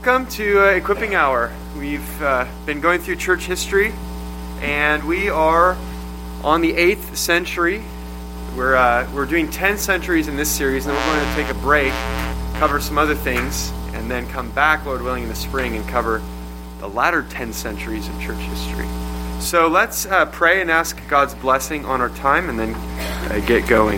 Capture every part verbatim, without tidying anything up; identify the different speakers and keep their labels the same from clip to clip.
Speaker 1: Welcome to uh, Equipping Hour. We've uh, been going through church history, and we are on the eighth century. We're uh, we're doing ten centuries in this series, and then we're going to take a break, cover some other things, and then come back, Lord willing, in the spring and cover the latter ten centuries of church history. So let's uh, pray and ask God's blessing on our time, and then uh, get going.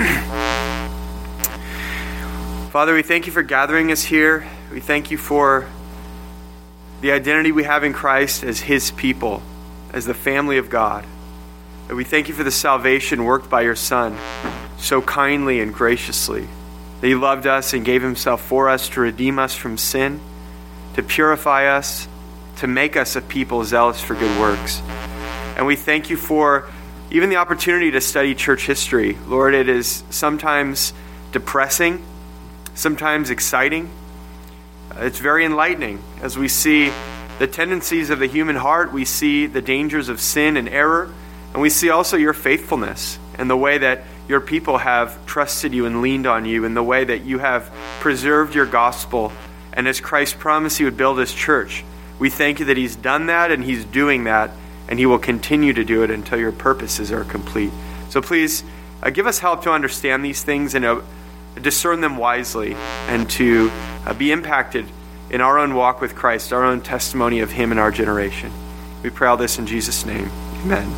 Speaker 1: Father, we thank you for gathering us here. We thank you for the identity we have in Christ as His people, as the family of God. And we thank you for the salvation worked by your Son so kindly and graciously. That He loved us and gave Himself for us to redeem us from sin, to purify us, to make us a people zealous for good works. And we thank you for even the opportunity to study church history. Lord, it is sometimes depressing, sometimes exciting. It's very enlightening as we see the tendencies of the human heart. We see the dangers of sin and error. And we see also your faithfulness and the way that your people have trusted you and leaned on you, and the way that you have preserved your gospel. And as Christ promised He would build His church, we thank you that He's done that and He's doing that, and He will continue to do it until your purposes are complete. So please uh, give us help to understand these things and uh, discern them wisely, and to uh, be impacted in our own walk with Christ, our own testimony of Him in our generation. We pray all this in Jesus' name. Amen.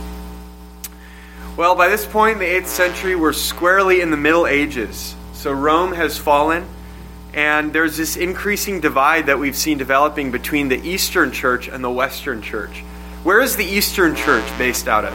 Speaker 1: Well, by this point in the eighth century, we're squarely in the Middle Ages. So Rome has fallen, and there's this increasing divide that we've seen developing between the Eastern Church and the Western Church. Where is the Eastern Church based out of?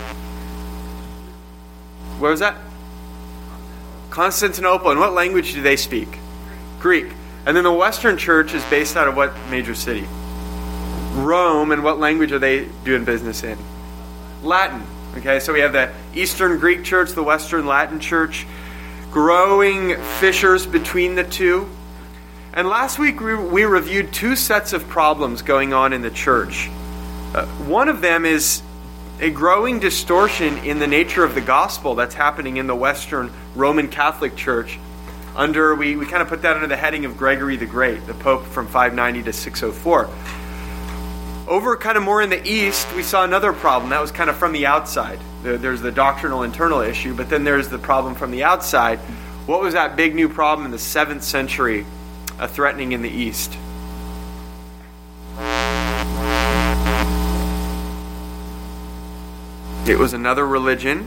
Speaker 1: Where was that? Constantinople. And what language do they speak? Greek. And then the Western Church is based out of what major city? Rome. And what language are they doing business in? Latin. Okay, so we have the Eastern Greek Church, the Western Latin Church, growing fissures between the two. And last week we, we reviewed two sets of problems going on in the church. Uh, one of them is a growing distortion in the nature of the gospel that's happening in the Western Roman Catholic Church. Under we, we kind of put that under the heading of Gregory the Great, the Pope from five ninety to six oh four. Over kind of more in the East, we saw another problem. That was kind of from the outside. There's the doctrinal internal issue, but then there's the problem from the outside. What was that big new problem in the seventh century uh, threatening in the East? It was another religion,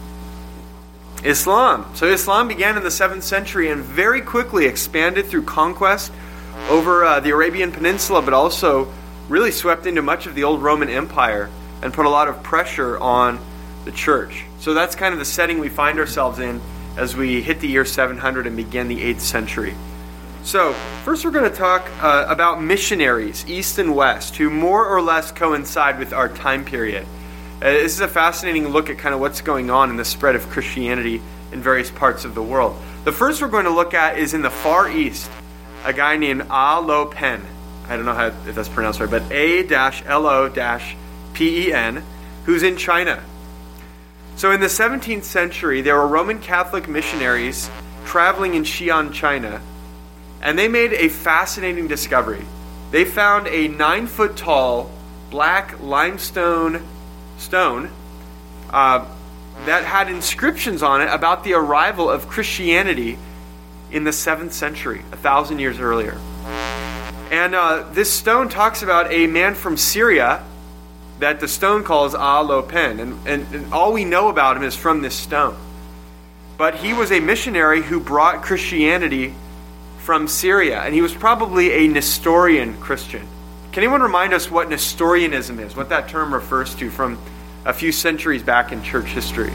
Speaker 1: Islam. So Islam began in the seventh century and very quickly expanded through conquest over uh, the Arabian Peninsula, but also really swept into much of the old Roman Empire and put a lot of pressure on the church. So that's kind of the setting we find ourselves in as we hit the year seven hundred and begin the eighth century. So first we're going to talk uh, about missionaries, East and West, who more or less coincide with our time period. Uh, this is a fascinating look at kind of what's going on in the spread of Christianity in various parts of the world. The first we're going to look at is in the Far East, a guy named A Lo Pen. I don't know how if that's pronounced right, but A L O P E N, who's in China. So in the seventeenth century, there were Roman Catholic missionaries traveling in Xi'an, China, and they made a fascinating discovery. They found a nine-foot-tall black limestone stone uh, that had inscriptions on it about the arrival of Christianity in the seventh century, a thousand years earlier. And uh, this stone talks about a man from Syria that the stone calls A Lo Pen. And, and, and all we know about him is from this stone. But he was a missionary who brought Christianity from Syria. And he was probably a Nestorian Christian. Can anyone remind us what Nestorianism is, what that term refers to from a few centuries back in church history?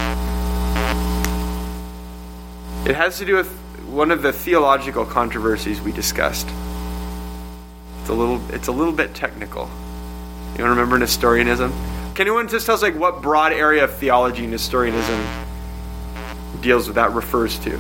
Speaker 1: It has to do with one of the theological controversies we discussed. It's a little it's a little bit technical. You want to remember Nestorianism? Can anyone just tell us like what broad area of theology Nestorianism deals with, that refers to?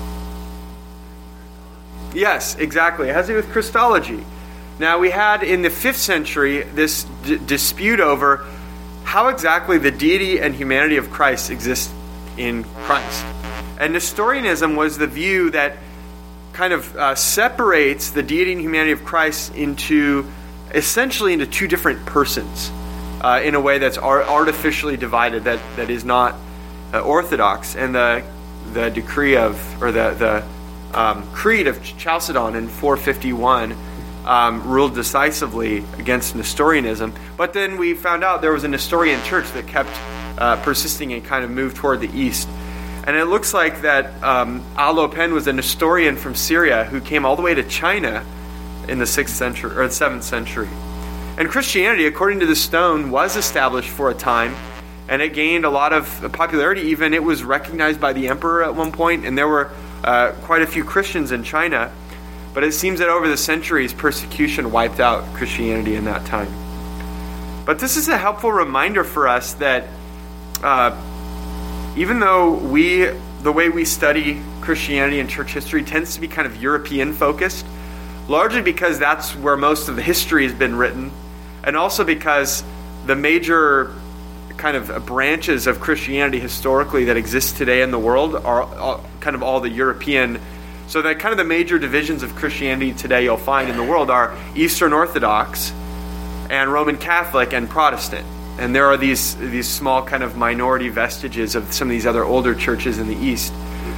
Speaker 1: Yes, exactly. It has to do with Christology. Now, we had in the fifth century this d- dispute over how exactly the deity and humanity of Christ exist in Christ. And Nestorianism was the view that kind of uh, separates the deity and humanity of Christ into essentially into two different persons uh, in a way that's ar- artificially divided, that, that is not uh, orthodox. And the the decree of, or the, the um, creed of Chalcedon in four fifty-one um, ruled decisively against Nestorianism. But then we found out there was a Nestorian church that kept uh, persisting and kind of moved toward the east. And it looks like that um, Alopen was a Nestorian from Syria who came all the way to China in the sixth century or the seventh century. And Christianity, according to the stone, was established for a time, and it gained a lot of popularity. Even it was recognized by the emperor at one point, and there were uh, quite a few Christians in China. But it seems that over the centuries, persecution wiped out Christianity in that time. But this is a helpful reminder for us that uh, even though we, the way we study Christianity and church history tends to be kind of European focused, largely because that's where most of the history has been written, and also because the major kind of branches of Christianity historically that exist today in the world are all, kind of all the European. So that kind of the major divisions of Christianity today you'll find in the world are Eastern Orthodox and Roman Catholic and Protestant. And there are these these small kind of minority vestiges of some of these other older churches in the East.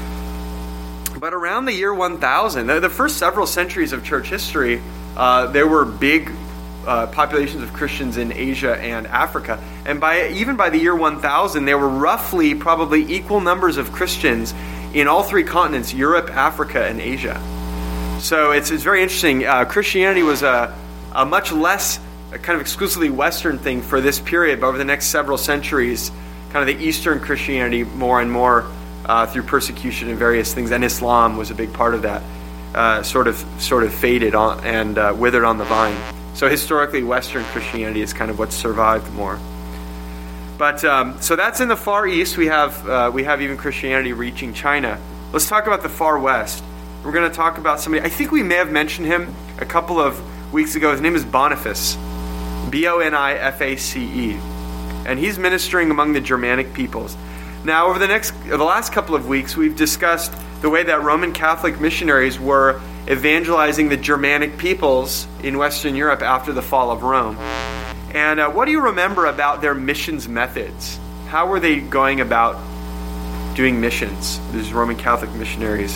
Speaker 1: But around the year one thousand, the first several centuries of church history, uh, there were big uh, populations of Christians in Asia and Africa. And by even by the year one thousand, there were roughly probably equal numbers of Christians in all three continents, Europe, Africa, and Asia. So it's, it's very interesting. Uh, Christianity was a, a much less a kind of exclusively Western thing for this period, but over the next several centuries, kind of the Eastern Christianity more and more uh, through persecution and various things, and Islam was a big part of that, uh, sort of sort of faded on and uh, withered on the vine. So historically, Western Christianity is kind of what's survived more. But um, so that's in the Far East. We have uh, we have even Christianity reaching China. Let's talk about the Far West. We're going to talk about somebody. I think we may have mentioned him a couple of weeks ago. His name is Boniface. B O N I F A C E, and he's ministering among the Germanic peoples. Now, over the next, the last couple of weeks, we've discussed the way that Roman Catholic missionaries were evangelizing the Germanic peoples in Western Europe after the fall of Rome. And uh, what do you remember about their missions methods? How were they going about doing missions, these Roman Catholic missionaries?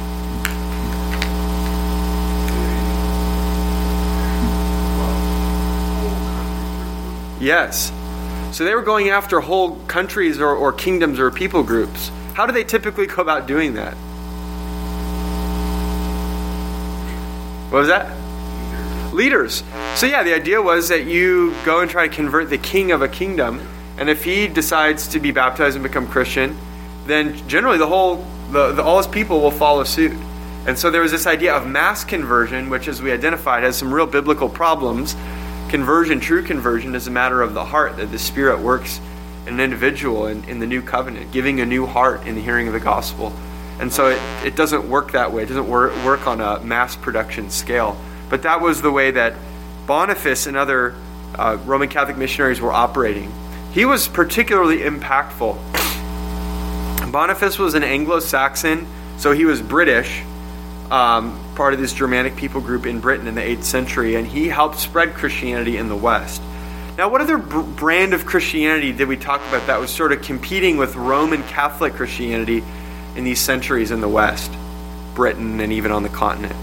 Speaker 1: Yes. So they were going after whole countries or, or kingdoms or people groups. How do they typically go about doing that? What was that? Leaders. So yeah, the idea was that you go and try to convert the king of a kingdom, and if he decides to be baptized and become Christian, then generally the whole, the, the all his people will follow suit. And so there was this idea of mass conversion, which, as we identified, has some real biblical problems. Conversion, true conversion, is a matter of the heart, that the Spirit works in an individual in, in the new covenant, giving a new heart in the hearing of the gospel. And so it, it doesn't work that way. It doesn't work, work on a mass production scale. But that was the way that Boniface and other uh, Roman Catholic missionaries were operating. He was particularly impactful. Boniface was an Anglo-Saxon, so he was British, um, part of this Germanic people group in Britain in the eighth century, and he helped spread Christianity in the West. Now, what other b- brand of Christianity did we talk about that was sort of competing with Roman Catholic Christianity in these centuries in the West, Britain, and even on the continent?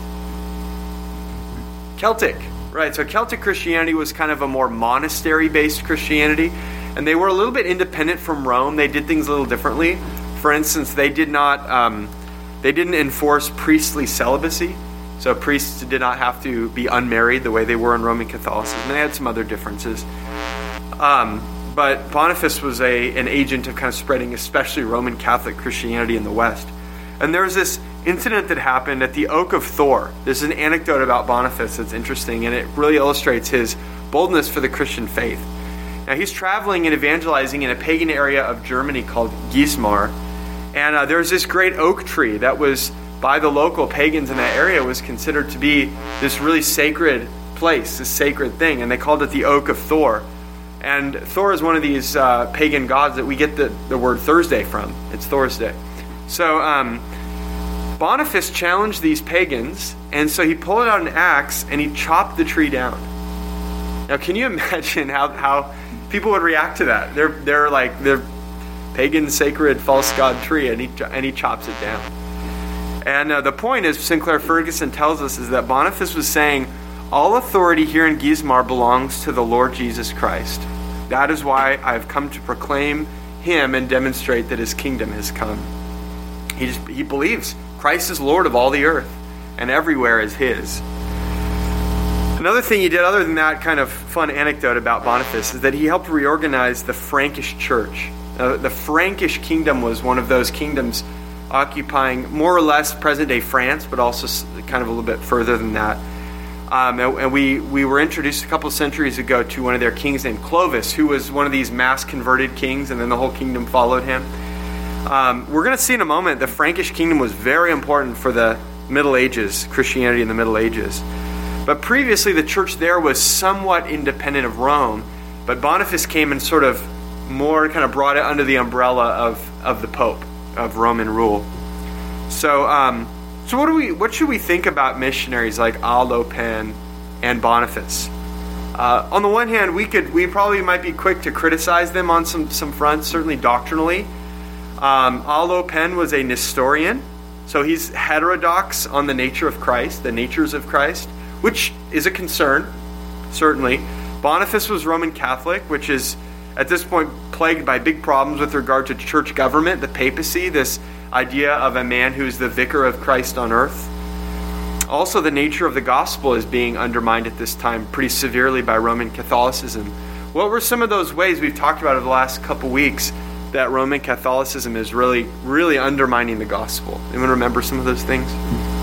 Speaker 1: Celtic, right? So Celtic Christianity was kind of a more monastery-based Christianity, and they were a little bit independent from Rome. They did things a little differently. For instance, they did not... Um, They didn't enforce priestly celibacy, so priests did not have to be unmarried the way they were in Roman Catholicism. They had some other differences. Um, but Boniface was a an agent of kind of spreading especially Roman Catholic Christianity in the West. And there was this incident that happened at the Oak of Thor. There's an anecdote about Boniface that's interesting, and it really illustrates his boldness for the Christian faith. Now, he's traveling and evangelizing in a pagan area of Germany called Gismar. And uh, there's this great oak tree that was, by the local pagans in that area, was considered to be this really sacred place, this sacred thing. And they called it the Oak of Thor. And Thor is one of these uh, pagan gods that we get the, the word Thursday from. It's Thor's Day. So um, Boniface challenged these pagans, and so he pulled out an axe and he chopped the tree down. Now, can you imagine how, how people would react to that? They're they're like the pagan, sacred, false god tree, and he and he chops it down. And uh, the point, as Sinclair Ferguson tells us, is that Boniface was saying, all authority here in Geismar belongs to the Lord Jesus Christ. That is why I have come to proclaim him and demonstrate that his kingdom has come. He just he believes Christ is Lord of all the earth, and everywhere is his. Another thing he did, other than that kind of fun anecdote about Boniface, is that he helped reorganize the Frankish church. Uh, the Frankish kingdom was one of those kingdoms occupying more or less present-day France, but also kind of a little bit further than that. Um, and and we, we were introduced a couple of centuries ago to one of their kings named Clovis, who was one of these mass-converted kings, and then the whole kingdom followed him. Um, we're going to see in a moment the Frankish kingdom was very important for the Middle Ages, Christianity in the Middle Ages. But previously, the church there was somewhat independent of Rome, but Boniface came and sort of more kind of brought it under the umbrella of, of the Pope, of Roman rule. So, um, so what do we? What should we think about missionaries like Aldo Penn and Boniface? Uh, on the one hand, we could we probably might be quick to criticize them on some some fronts, certainly doctrinally. Um, Aldo Penn was a Nestorian, so he's heterodox on the nature of Christ, the natures of Christ, which is a concern, certainly. Boniface was Roman Catholic, which is, at this point, plagued by big problems with regard to church government, the papacy, this idea of a man who's the vicar of Christ on earth. Also, the nature of the gospel is being undermined at this time pretty severely by Roman Catholicism. What were some of those ways we've talked about over the last couple weeks that Roman Catholicism is really, really undermining the gospel? Anyone remember some of those things?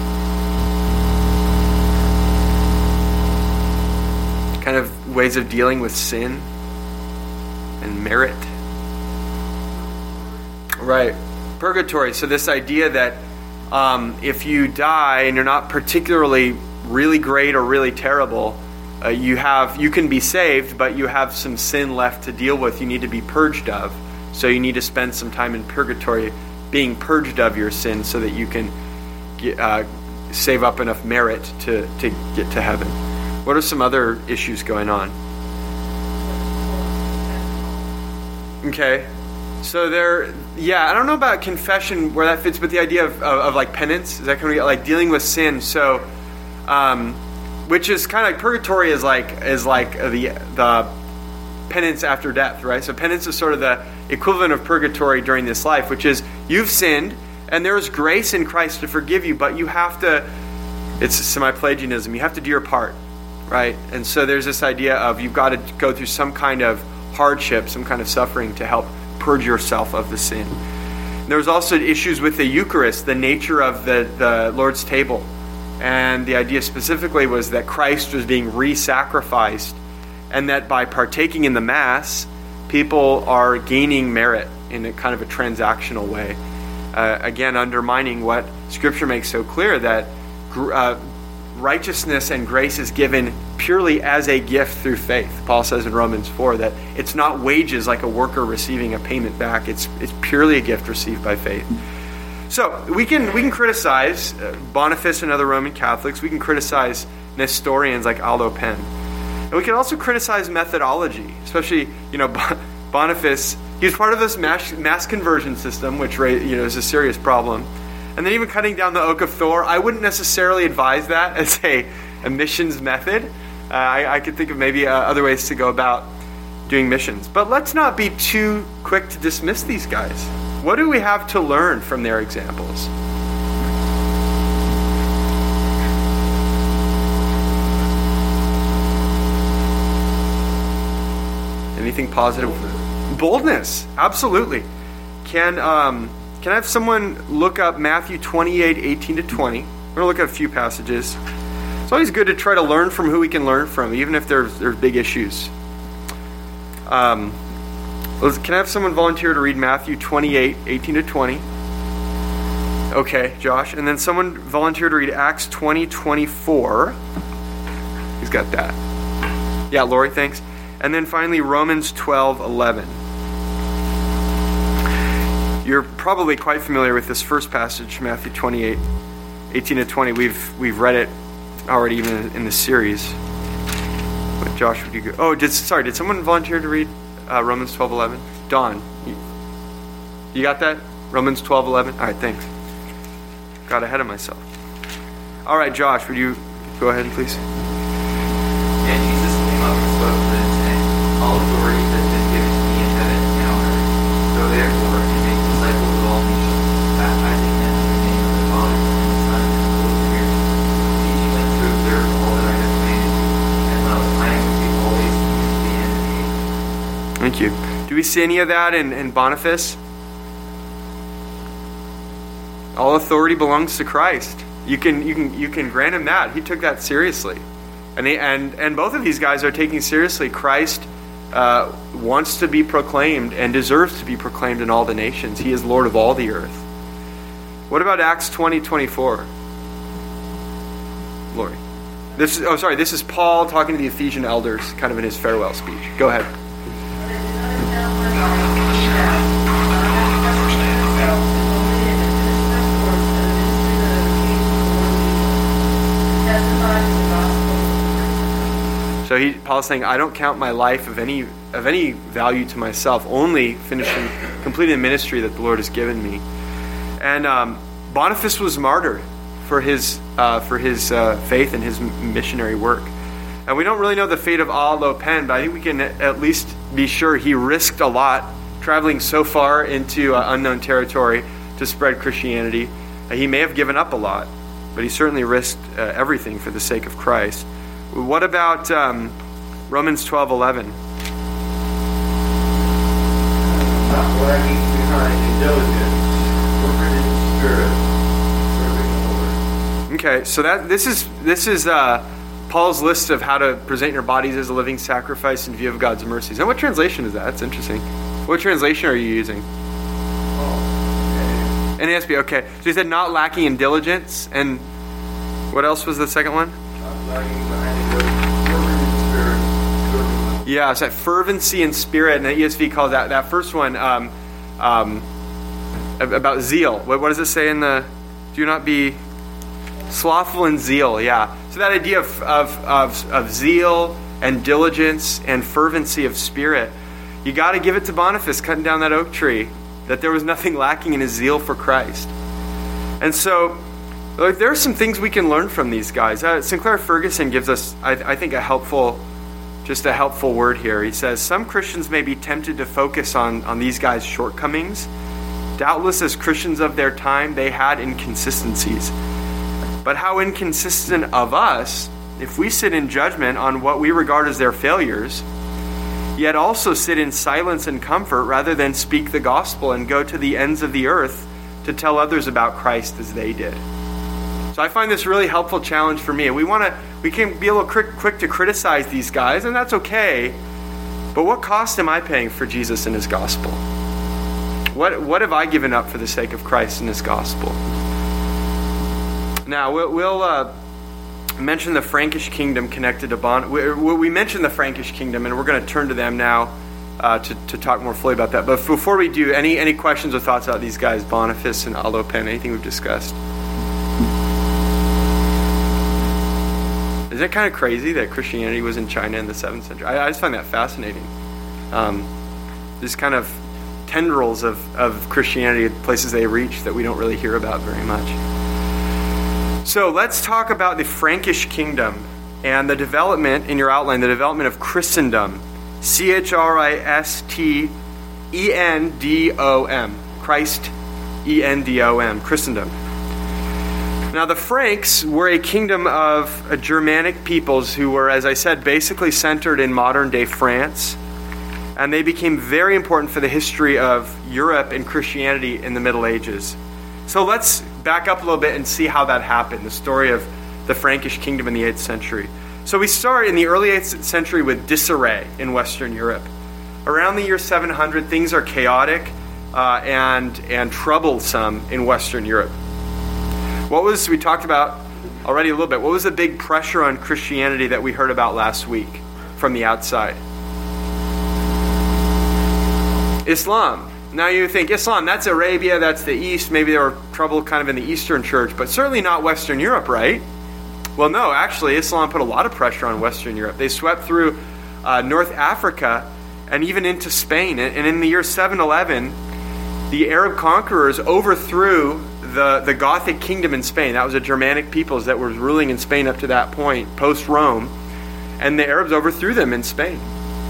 Speaker 1: Kind of ways of dealing with sin and merit. Right. Purgatory. So this idea that um, if you die and you're not particularly really great or really terrible, uh, you have you can be saved, but you have some sin left to deal with. You need to be purged of. So you need to spend some time in purgatory being purged of your sin so that you can get, uh, save up enough merit to, to get to heaven. What are some other issues going on? Okay. So there, yeah, I don't know about confession where that fits, but the idea of, of, of like penance, is that kind of like dealing with sin? So, um, which is kind of like purgatory is like is like the the penance after death, right? So penance is sort of the equivalent of purgatory during this life, which is you've sinned and there is grace in Christ to forgive you, but you have to. It's semi-Pelagianism. You have to do your part, right? And so there's this idea of you've got to go through some kind of hardship, some kind of suffering to help purge yourself of the sin. There was also issues with the Eucharist, the nature of the, the Lord's table. And the idea specifically was that Christ was being re-sacrificed, and that by partaking in the Mass, people are gaining merit in a kind of a transactional way. Uh, again, undermining what Scripture makes so clear, that uh, righteousness and grace is given purely as a gift through faith. Paul says in Romans four that it's not wages like a worker receiving a payment back. It's it's purely a gift received by faith. So we can we can criticize Boniface and other Roman Catholics. We can criticize Nestorians like Aldo Penn. And we can also criticize methodology, especially, you know, Boniface. He was part of this mass, mass conversion system, which, you know, is a serious problem. And then even cutting down the Oak of Thor, I wouldn't necessarily advise that as a, a missions method. Uh, I, I could think of maybe uh, other ways to go about doing missions. But let's not be too quick to dismiss these guys. What do we have to learn from their examples? Anything positive? Boldness, absolutely. Can um, can I have someone look up Matthew twenty-eight, eighteen to twenty? We're going to look at a few passages. It's always good to try to learn from who we can learn from, even if there's, there's big issues. Um, can I have someone volunteer to read Matthew twenty-eight, eighteen to twenty? Okay, Josh. And then someone volunteer to read Acts twenty, twenty-four. He's got that. Yeah, Lori, thanks. And then finally, Romans twelve, eleven. You're probably quite familiar with this first passage, Matthew twenty-eight, eighteen to twenty. We've we've read it already, even in the series. But Josh, would you go? Oh, did sorry, did someone volunteer to read uh, Romans twelve eleven? Dawn, you, you got that? Romans twelve eleven? All right, thanks. Got ahead of myself. All right, Josh, would you go ahead, please?
Speaker 2: Yeah, Jesus came up and spoke to them, saying, "All authority has been given to me in heaven and on earth. Go therefore and make disciples of all nations, baptizing them in the name of the Father, and the Son, and the Holy Spirit, teaching them to observe all that I have commanded you. And lo, I am with you always to the end of the age."
Speaker 1: Thank you. Do we see any of that in, in Boniface? All authority belongs to Christ. You can you can you can grant him that. He took that seriously, and he, and and both of these guys are taking seriously. Christ uh, wants to be proclaimed and deserves to be proclaimed in all the nations. He is Lord of all the earth. What about Acts twenty twenty-four? Lori, this is oh sorry. This is Paul talking to the Ephesian elders, kind of in his farewell speech. Go ahead. So he, Paul's saying, I don't count my life of any of any value to myself, only finishing, completing the ministry that the Lord has given me. And um, Boniface was martyred for his uh, for his uh, faith and his missionary work. And we don't really know the fate of A Lo Pen, but I think we can at least be sure he risked a lot, traveling so far into uh, unknown territory to spread Christianity. Uh, he may have given up a lot, but he certainly risked uh, everything for the sake of Christ. What about um, Romans twelve eleven?
Speaker 3: Not lagging behind in diligence, working in spirit, serving the Lord.
Speaker 1: Okay, so that this is this is uh, Paul's list of how to present your bodies as a living sacrifice in view of God's mercies. And what translation is that? That's interesting. What translation are you using?
Speaker 3: Oh, okay.
Speaker 1: N A S B. Okay, so he said not lacking in diligence, and what else was the second one?
Speaker 3: Not lagging behind in diligence, working in spirit, serving the Lord.
Speaker 1: Yeah, it's that fervency in spirit, and the E S V calls that that first one um, um, about zeal. What, what does it say in the? Do not be slothful in zeal. Yeah. So that idea of of of, of zeal and diligence and fervency of spirit, you got to give it to Boniface cutting down that oak tree. That there was nothing lacking in his zeal for Christ, and so. Like, there are some things we can learn from these guys. Uh, Sinclair Ferguson gives us, I, I think, a helpful, just a helpful word here. He says, some Christians may be tempted to focus on, on these guys' shortcomings. Doubtless, as Christians of their time, they had inconsistencies. But how inconsistent of us, if we sit in judgment on what we regard as their failures, yet also sit in silence and comfort rather than speak the gospel and go to the ends of the earth to tell others about Christ as they did. So I find this really helpful challenge for me. We want to, we can be a little quick, quick to criticize these guys, and that's okay. But what cost am I paying for Jesus and his gospel? What what have I given up for the sake of Christ and his gospel? Now we'll, we'll uh, mention the Frankish kingdom connected to Bon. We, we mentioned the Frankish kingdom, and we're going to turn to them now uh, to to talk more fully about that. But before we do, any any questions or thoughts about these guys, Boniface and A Lo Pen? Anything we've discussed? Isn't it kind of crazy that Christianity was in China in the seventh century? I, I just find that fascinating. Um, these kind of tendrils of, of Christianity, places they reach that we don't really hear about very much. So let's talk about the Frankish kingdom and the development, in your outline, the development of Christendom. C H R I S T E N D O M. Christ, E N D O M. Christendom. Now, the Franks were a kingdom of uh, Germanic peoples who were, as I said, basically centered in modern-day France. And they became very important for the history of Europe and Christianity in the Middle Ages. So let's back up a little bit and see how that happened, the story of the Frankish kingdom in the eighth century. So we start in the early eighth century with disarray in Western Europe. Around the year seven hundred, things are chaotic uh, and, and troublesome in Western Europe. What was, we talked about already a little bit, what was the big pressure on Christianity that we heard about last week from the outside? Islam. Now you think Islam, that's Arabia, that's the East. Maybe there were trouble kind of in the Eastern Church, but certainly not Western Europe, right? Well, no, actually, Islam put a lot of pressure on Western Europe. They swept through uh, North Africa and even into Spain. And in the year seven eleven, the Arab conquerors overthrew the, the Gothic kingdom in Spain. That was the Germanic peoples that were ruling in Spain up to that point, post-Rome. And the Arabs overthrew them in Spain.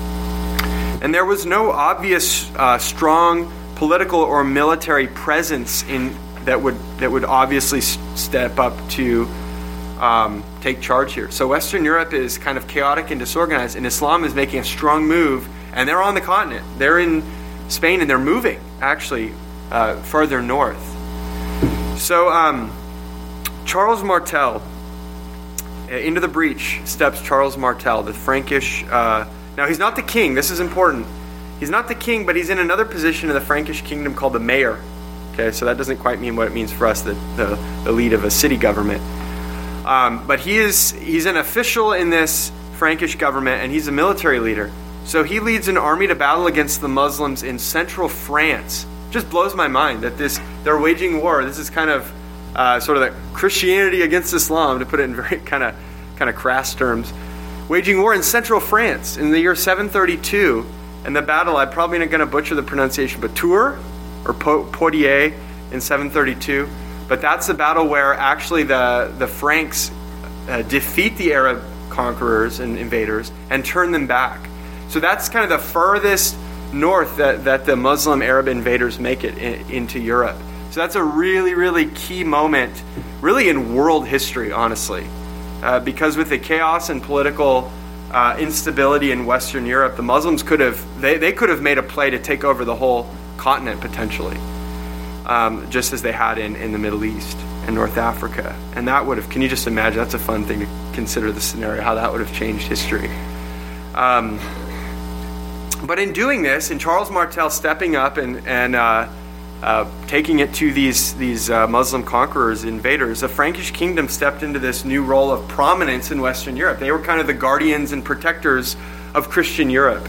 Speaker 1: And there was no obvious, uh, strong political or military presence in that would that would obviously step up to um, take charge here. So Western Europe is kind of chaotic and disorganized, and Islam is making a strong move, and they're on the continent. They're in Spain, and they're moving, actually, uh, further north. So um, Charles Martel, into the breach steps Charles Martel, the Frankish... Uh, now, he's not the king. This is important. He's not the king, but he's in another position in the Frankish kingdom called the mayor. Okay, so that doesn't quite mean what it means for us, the, the, the lead of a city government. Um, but he is he's an official in this Frankish government, and he's a military leader. So he leads an army to battle against the Muslims in central France. Just blows my mind that this they're waging war. This is kind of uh, sort of the Christianity against Islam, to put it in very kind of kind of crass terms. Waging war in central France in the year seven thirty-two. And the battle, I'm probably not going to butcher the pronunciation, but Tours or Poitiers in seven thirty-two. But that's the battle where actually the, the Franks uh, defeat the Arab conquerors and invaders and turn them back. So that's kind of the furthest north that, that the Muslim Arab invaders make it in, into Europe. So that's a really, really key moment, really in world history, honestly. Uh, because with the chaos and political uh, instability in Western Europe, the Muslims could have they, they could have made a play to take over the whole continent potentially, um, just as they had in, in the Middle East and North Africa. And that would have, can you just imagine, that's a fun thing to consider, the scenario, how that would have changed history. Um, but in doing this, in Charles Martel stepping up and, and uh, Uh, taking it to these these uh, Muslim conquerors, invaders, the Frankish kingdom stepped into this new role of prominence in Western Europe. They were kind of the guardians and protectors of Christian Europe.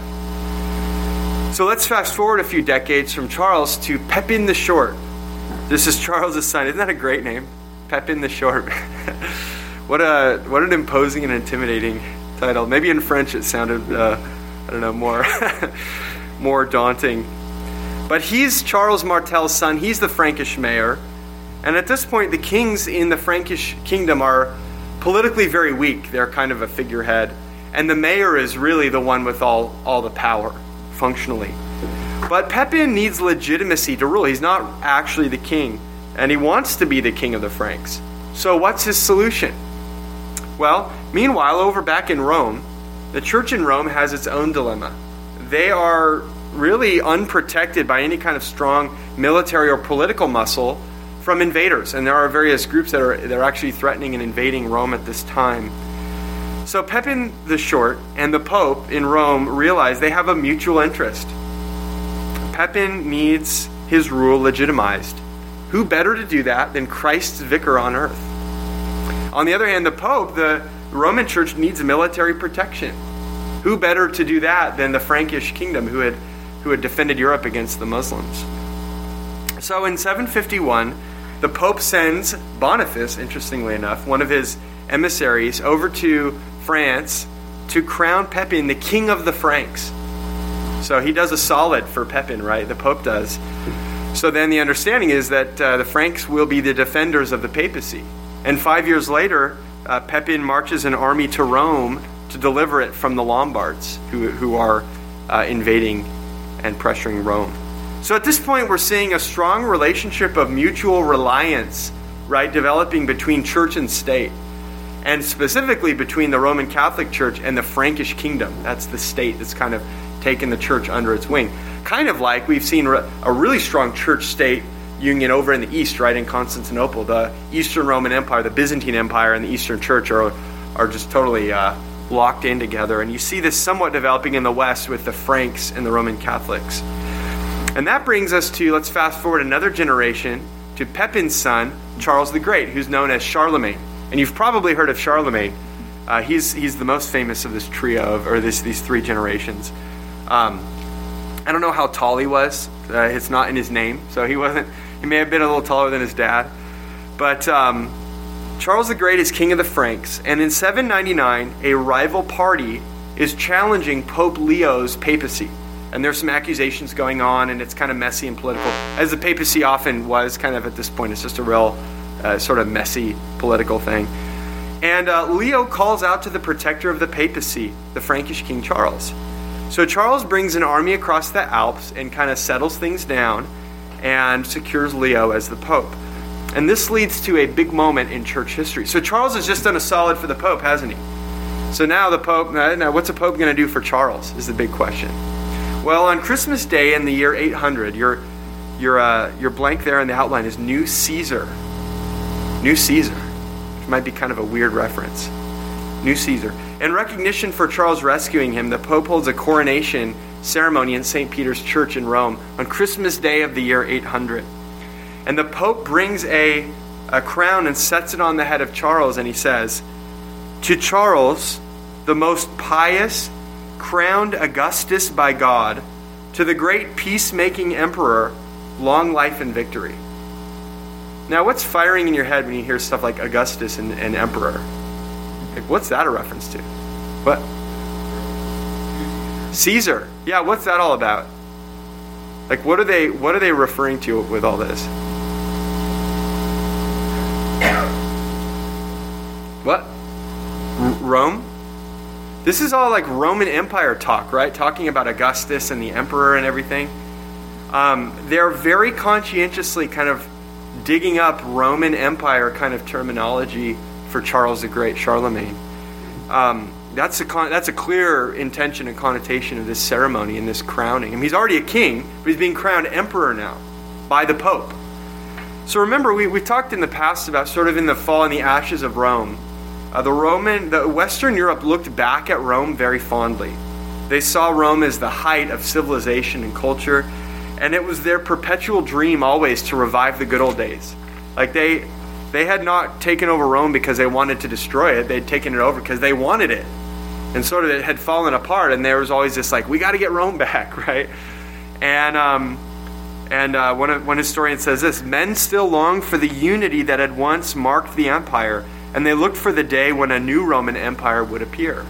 Speaker 1: So let's fast forward a few decades from Charles to Pepin the Short. This is Charles' son. Isn't that a great name? Pepin the Short. what a what an imposing and intimidating title. Maybe in French it sounded, uh, I don't know, more more daunting. But he's Charles Martel's son. He's the Frankish mayor. And at this point, the kings in the Frankish kingdom are politically very weak. They're kind of a figurehead. And the mayor is really the one with all, all the power, functionally. But Pepin needs legitimacy to rule. He's not actually the king. And he wants to be the king of the Franks. So what's his solution? Well, meanwhile, over back in Rome, the church in Rome has its own dilemma. They are really unprotected by any kind of strong military or political muscle from invaders. And there are various groups that are they're actually threatening and invading Rome at this time. So Pepin the Short and the Pope in Rome realize they have a mutual interest. Pepin needs his rule legitimized. Who better to do that than Christ's vicar on earth? On the other hand, the Pope, the Roman Church, needs military protection. Who better to do that than the Frankish kingdom, who had who had defended Europe against the Muslims? So in seven fifty-one, the Pope sends Boniface, interestingly enough, one of his emissaries, over to France to crown Pepin the king of the Franks. So he does a solid for Pepin, right? The Pope does. So then the understanding is that uh, the Franks will be the defenders of the papacy. And five years later, uh, Pepin marches an army to Rome to deliver it from the Lombards, who, who are uh, invading and pressuring Rome. So at this point, we're seeing a strong relationship of mutual reliance, right, developing between church and state, and specifically between the Roman Catholic Church and the Frankish kingdom. That's the state that's kind of taken the church under its wing. Kind of like we've seen a really strong church-state union over in the East, right, in Constantinople. The Eastern Roman Empire, the Byzantine Empire, and the Eastern Church are, are just totally Uh, locked in together. And you see this somewhat developing in the West with the Franks and the Roman Catholics. And that brings us to, let's fast forward another generation, to Pepin's son, Charles the Great, who's known as Charlemagne. And you've probably heard of Charlemagne. Uh, he's he's the most famous of this trio, of, or this, these three generations. Um, I don't know how tall he was. Uh, it's not in his name, so he wasn't. He may have been a little taller than his dad. But um, Charles the Great is king of the Franks, and in seven ninety-nine, a rival party is challenging Pope Leo's papacy. And there's some accusations going on, and it's kind of messy and political, as the papacy often was kind of at this point. It's just a real uh, sort of messy political thing. And uh, Leo calls out to the protector of the papacy, the Frankish King Charles. So Charles brings an army across the Alps and kind of settles things down and secures Leo as the Pope. And this leads to a big moment in church history. So Charles has just done a solid for the Pope, hasn't he? So now the Pope, now what's a Pope going to do for Charles is the big question. Well, on Christmas Day in the year eight hundred, your your uh, your blank there in the outline is New Caesar. New Caesar, which might be kind of a weird reference. New Caesar. In recognition for Charles rescuing him, the Pope holds a coronation ceremony in Saint Peter's Church in Rome on Christmas Day of the year eight hundred. And the Pope brings a, a crown and sets it on the head of Charles, and he says, "To Charles, the most pious, crowned Augustus by God, to the great peacemaking emperor, long life and victory." Now, what's firing in your head when you hear stuff like Augustus and, and emperor? Like, what's that a reference to? What? Caesar. Yeah, what's that all about? Like, what are they what are they referring to with all this? What? R- Rome? This is all like Roman Empire talk, right? Talking about Augustus and the emperor and everything. Um, they're very conscientiously kind of digging up Roman Empire kind of terminology for Charles the Great, Charlemagne. Um, that's a con- that's a clear intention and connotation of this ceremony and this crowning. I mean, he's already a king, but he's being crowned emperor now by the Pope. So remember, we, we talked in the past about sort of in the fall and the ashes of Rome. Uh, the Roman, the Western Europe looked back at Rome very fondly. They saw Rome as the height of civilization and culture, and it was their perpetual dream always to revive the good old days. Like they, they had not taken over Rome because they wanted to destroy it. They'd taken it over because they wanted it, and sort of it had fallen apart. And there was always this like, we got to get Rome back, right? And um, and uh, one one historian says this: men still long for the unity that had once marked the empire, and they looked for the day when a new Roman Empire would appear.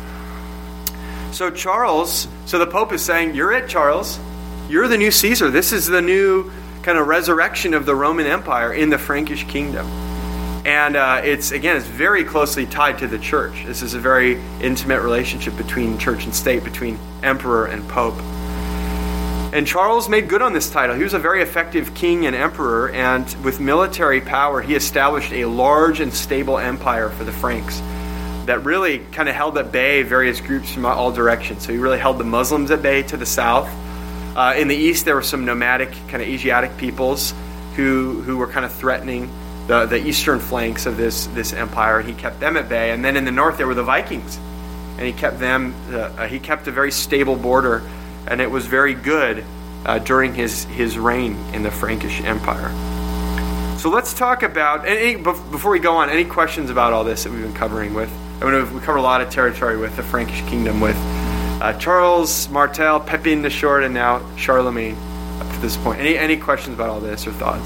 Speaker 1: So Charles, so the Pope is saying, you're it, Charles. You're the new Caesar. This is the new kind of resurrection of the Roman Empire in the Frankish kingdom. And uh, it's, again, it's very closely tied to the church. This is a very intimate relationship between church and state, between emperor and pope. And Charles made good on this title. He was a very effective king and emperor, and with military power, he established a large and stable empire for the Franks that really kind of held at bay various groups from all directions. So he really held the Muslims at bay to the south. Uh, in the east, there were some nomadic, kind of Asiatic peoples who who were kind of threatening the, the eastern flanks of this, this empire. He kept them at bay. And then in the north, there were the Vikings, and he kept them. Uh, he kept a very stable border. And it was very good uh, during his, his reign in the Frankish Empire. So let's talk about, any, before we go on, any questions about all this that we've been covering with? I mean, we cover a lot of territory with the Frankish kingdom, with uh, Charles, Martel, Pepin the Short, and now Charlemagne up to this point. Any any questions about all this or thoughts?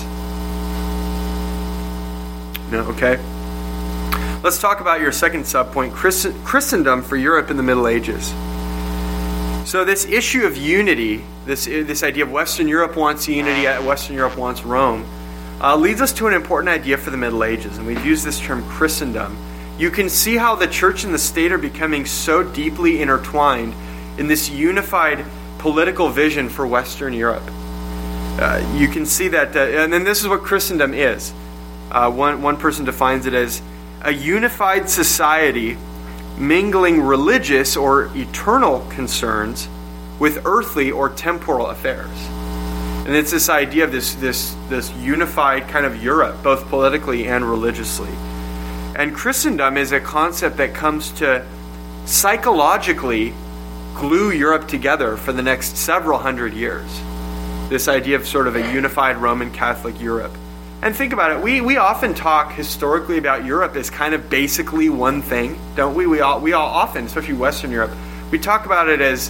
Speaker 1: No? Okay. Let's talk about your second subpoint, Christ- Christendom for Europe in the Middle Ages. So this issue of unity, this this idea of Western Europe wants unity, Western Europe wants Rome, uh, leads us to an important idea for the Middle Ages, and we've used this term Christendom. You can see how the church and the state are becoming so deeply intertwined in this unified political vision for Western Europe. Uh, you can see that, uh, and then this is what Christendom is. Uh, one, one person defines it as a unified society mingling religious or eternal concerns with earthly or temporal affairs. And it's this idea of this, this, this unified kind of Europe, both politically and religiously. And Christendom is a concept that comes to psychologically glue Europe together for the next several hundred years. This idea of sort of a unified Roman Catholic Europe. And think about it, we we often talk historically about Europe as kind of basically one thing, don't we? We all we all often, especially Western Europe, we talk about it as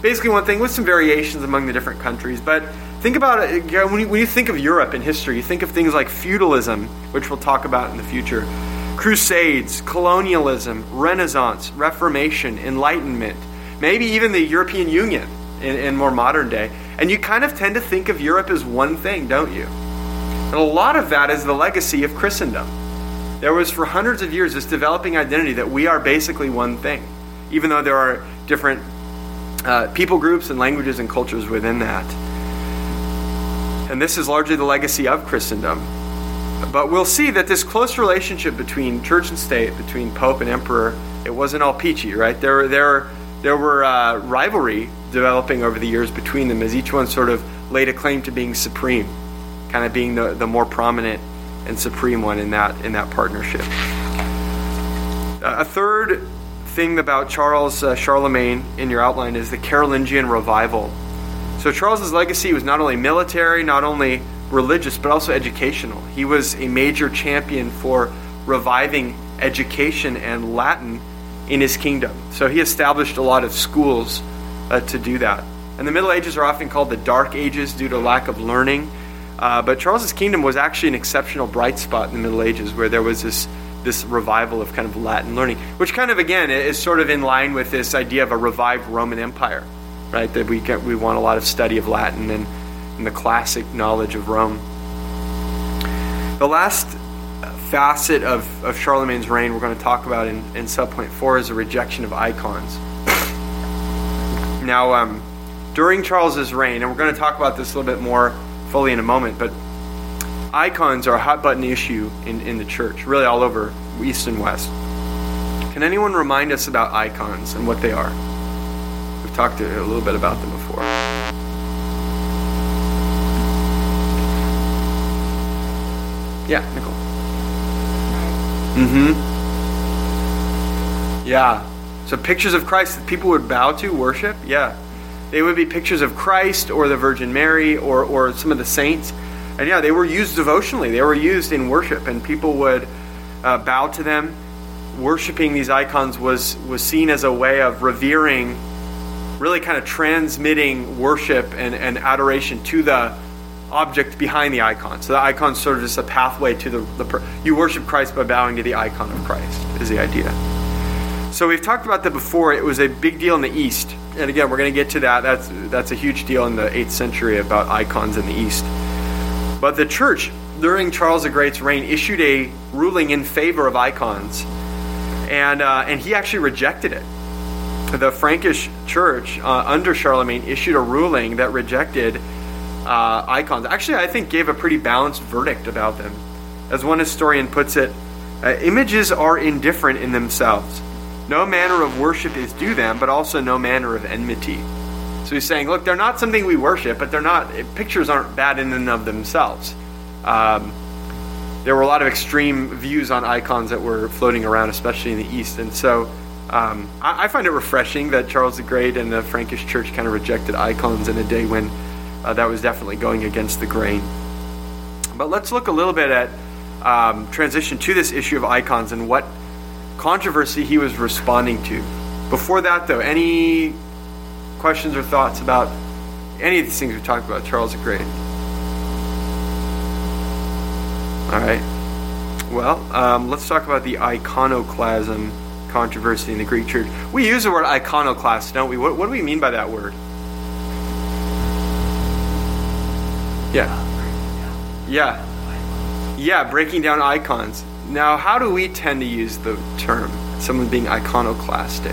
Speaker 1: basically one thing with some variations among the different countries. But think about it, when you, when you think of Europe in history, you think of things like feudalism, which we'll talk about in the future, Crusades, colonialism, Renaissance, Reformation, Enlightenment, maybe even the European Union in, in more modern day. And you kind of tend to think of Europe as one thing, don't you? And a lot of that is the legacy of Christendom. There was for hundreds of years this developing identity that we are basically one thing, even though there are different uh, people groups and languages and cultures within that. And this is largely the legacy of Christendom. But we'll see that this close relationship between church and state, between pope and emperor, it wasn't all peachy, right? There, there, there were uh, rivalry developing over the years between them as each one sort of laid a claim to being supreme, kind of being the, the more prominent and supreme one in that in that partnership. Uh, a third thing about Charles uh, Charlemagne in your outline is the Carolingian revival. So Charles's legacy was not only military, not only religious, but also educational. He was a major champion for reviving education and Latin in his kingdom. So he established a lot of schools uh, to do that. And the Middle Ages are often called the Dark Ages due to lack of learning. Uh, but Charles's kingdom was actually an exceptional bright spot in the Middle Ages where there was this this revival of kind of Latin learning, which kind of, again, is sort of in line with this idea of a revived Roman Empire, right? That we get, we want a lot of study of Latin and, and the classic knowledge of Rome. The last facet of, of Charlemagne's reign we're going to talk about in, in subpoint four is a rejection of icons. Now, um, during Charles's reign, and we're going to talk about this a little bit more fully in a moment, but icons are a hot button issue in, in the church, really all over East and West. Can anyone remind us about icons and what they are? We've talked a, a little bit about them before. Yeah, Nicole. Mm-hmm. Yeah. So pictures of Christ that people would bow to, worship, yeah. They would be pictures of Christ or the Virgin Mary or, or some of the saints. And yeah, they were used devotionally. They were used in worship, and people would uh, bow to them. Worshipping these icons was, was seen as a way of revering, really kind of transmitting worship and, and adoration to the object behind the icon. So the icon sort of just a pathway to the, the... You worship Christ by bowing to the icon of Christ, is the idea. So we've talked about that before. It was a big deal in the East. And again, we're going to get to that. That's that's a huge deal in the eighth century about icons in the East. But the church, during Charles the Great's reign, issued a ruling in favor of icons. And uh, and he actually rejected it. The Frankish church, uh, under Charlemagne, issued a ruling that rejected uh, icons. Actually, I think gave a pretty balanced verdict about them. As one historian puts it, uh, images are indifferent in themselves. No manner of worship is due them, but also no manner of enmity. So he's saying, look, they're not something we worship, but they're not, pictures aren't bad in and of themselves. Um, there were a lot of extreme views on icons that were floating around, especially in the East. And so um, I, I find it refreshing that Charles the Great and the Frankish church kind of rejected icons in a day when uh, that was definitely going against the grain. But let's look a little bit at um, transition to this issue of icons and what controversy he was responding to. Before that, though, any questions or thoughts about any of these things we talked about, Charles the Great? All right. Well, um, let's talk about the iconoclasm controversy in the Greek church. We use the word iconoclast, don't we? What, what do we mean by that word? Yeah. Yeah. Yeah, breaking down icons. Now, how do we tend to use the term, someone being iconoclastic?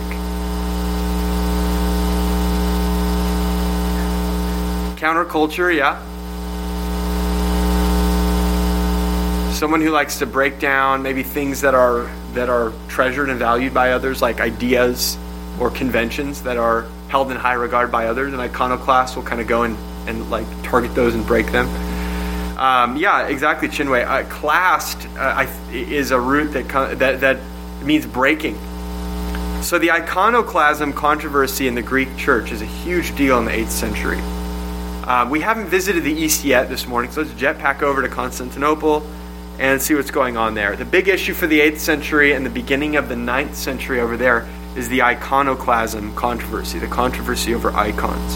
Speaker 1: Counterculture, yeah. Someone who likes to break down maybe things that are that are treasured and valued by others, like ideas or conventions that are held in high regard by others. An iconoclast will kind of go and, and like target those and break them. Um, yeah, exactly, Chinwei. Uh, classed uh, is a root that, that that means breaking. So the iconoclasm controversy in the Greek church is a huge deal in the eighth century. Uh, we haven't visited the East yet this morning, so let's jetpack over to Constantinople and see what's going on there. The big issue for the eighth century and the beginning of the ninth century over there is the iconoclasm controversy, the controversy over icons.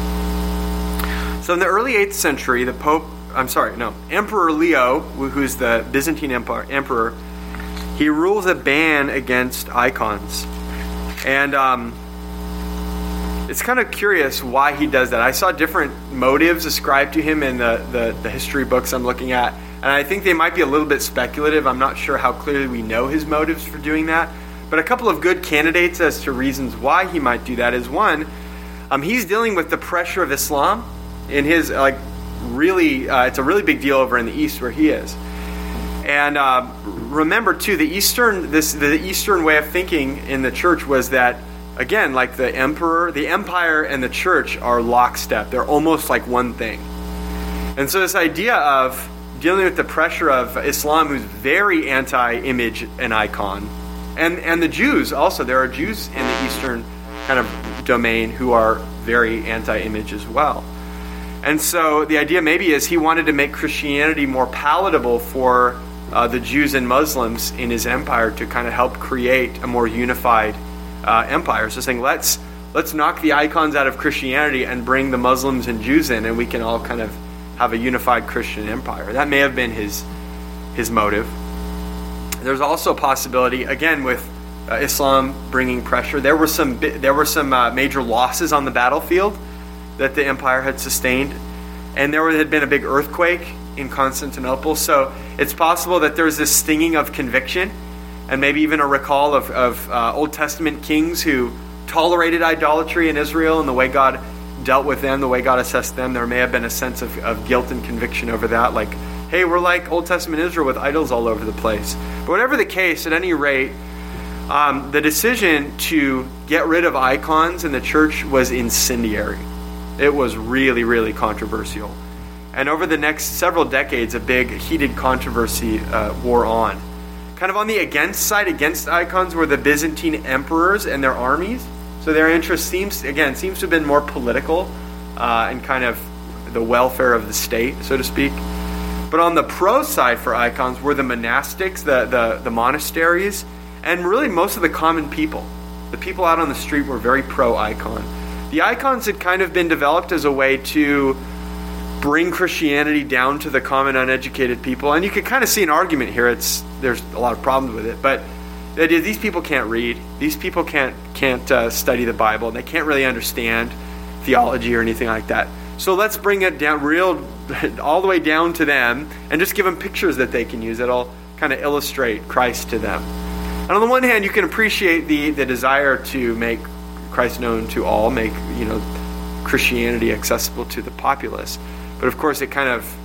Speaker 1: So in the early eighth century, the Pope, I'm sorry, no, Emperor Leo, who's the Byzantine emperor, emperor he rules a ban against icons. And um, it's kind of curious why he does that. I saw different motives ascribed to him in the, the, the history books I'm looking at, and I think they might be a little bit speculative. I'm not sure how clearly we know his motives for doing that. But a couple of good candidates as to reasons why he might do that is, one, um, he's dealing with the pressure of Islam in his, like, really, uh, it's a really big deal over in the East where he is. And uh, remember, too, the Eastern, this the Eastern way of thinking in the church was that, again, like the emperor, the empire and the church are lockstep. They're almost like one thing. And so this idea of dealing with the pressure of Islam, who's very anti-image and icon, and, and the Jews also. There are Jews in the Eastern kind of domain who are very anti-image as well. And so the idea maybe is he wanted to make Christianity more palatable for uh, the Jews and Muslims in his empire to kind of help create a more unified uh, empire. So saying, let's let's knock the icons out of Christianity and bring the Muslims and Jews in, and we can all kind of have a unified Christian empire. That may have been his his motive. There's also a possibility, again, with uh, Islam bringing pressure. There were some there were some uh, major losses on the battlefield that the empire had sustained, and there had been a big earthquake in Constantinople. So it's possible that there's this stinging of conviction, and maybe even a recall of, of uh, Old Testament kings who tolerated idolatry in Israel and the way God dealt with them, the way God assessed them. There may have been a sense of, of guilt and conviction over that, like, hey, we're like Old Testament Israel with idols all over the place. But whatever the case, at any rate, um, the decision to get rid of icons in the church was incendiary. It was really, really controversial. And over the next several decades, a big heated controversy uh, wore on. Kind of on the against side, against icons, were the Byzantine emperors and their armies. So their interest seems, again, seems to have been more political uh, and kind of the welfare of the state, so to speak. But on the pro side for icons were the monastics, the, the, the monasteries, and really most of the common people. The people out on the street were very pro-icon. The icons had kind of been developed as a way to bring Christianity down to the common uneducated people. And you could kind of see an argument here. It's there's a lot of problems with it. But the idea, these people can't read. These people can't, can't uh, study the Bible. They can't really understand theology or anything like that. So let's bring it down real, all the way down to them and just give them pictures that they can use that'll kind of illustrate Christ to them. And on the one hand, you can appreciate the, the desire to make Christ known to all, make, you know, Christianity accessible to the populace. But of course, it kind of,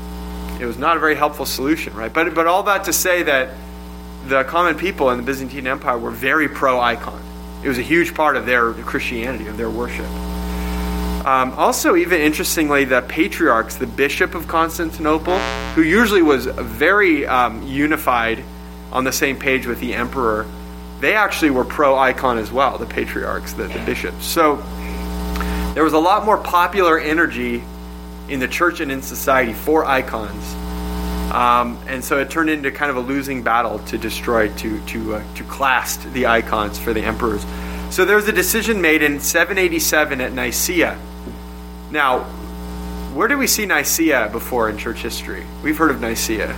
Speaker 1: it was not a very helpful solution, right? But but all that to say that the common people in the Byzantine Empire were very pro-icon. It was a huge part of their Christianity, of their worship. Um, also, even interestingly, the patriarchs, the bishop of Constantinople, who usually was very um, unified on the same page with the emperor, they actually were pro-icon as well, the patriarchs, the, the bishops. So there was a lot more popular energy in the church and in society for icons. Um, and so it turned into kind of a losing battle to destroy, to to uh, to class the icons for the emperors. So there was a decision made in seven eighty-seven at Nicaea. Now, where do we see Nicaea before in church history? We've heard of Nicaea.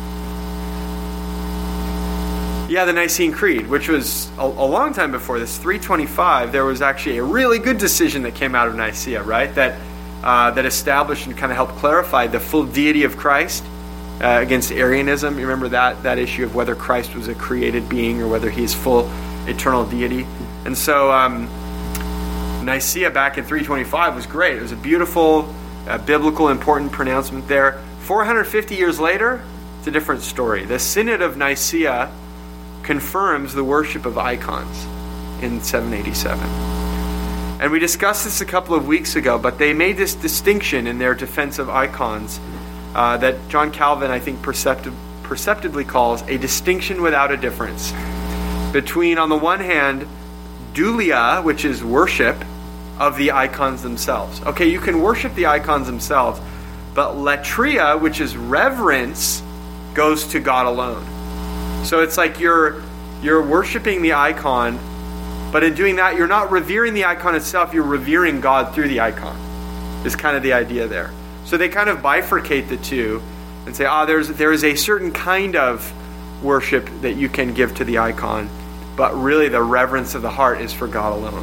Speaker 1: Yeah, the Nicene Creed, which was a, a long time before this, three twenty-five. There was actually a really good decision that came out of Nicaea, right? That uh, that established and kind of helped clarify the full deity of Christ uh, against Arianism. You remember that that issue of whether Christ was a created being or whether he is full eternal deity. And so um, Nicaea back in three twenty-five was great. It was a beautiful, uh, biblical, important pronouncement there. four hundred fifty years later, it's a different story. The Synod of Nicaea confirms the worship of icons in seven eighty-seven. And we discussed this a couple of weeks ago, but they made this distinction in their defense of icons uh, that John Calvin, I think, percepti- perceptibly calls a distinction without a difference between, on the one hand, dulia, which is worship of the icons themselves. Okay, you can worship the icons themselves, but latria, which is reverence, goes to God alone. So it's like you're you're worshiping the icon But in doing that, you're not revering the icon itself, you're revering God through the icon, is kind of the idea there. So they kind of bifurcate the two and say, ah, there's there is a certain kind of worship that you can give to the icon, but really the reverence of the heart is for God alone.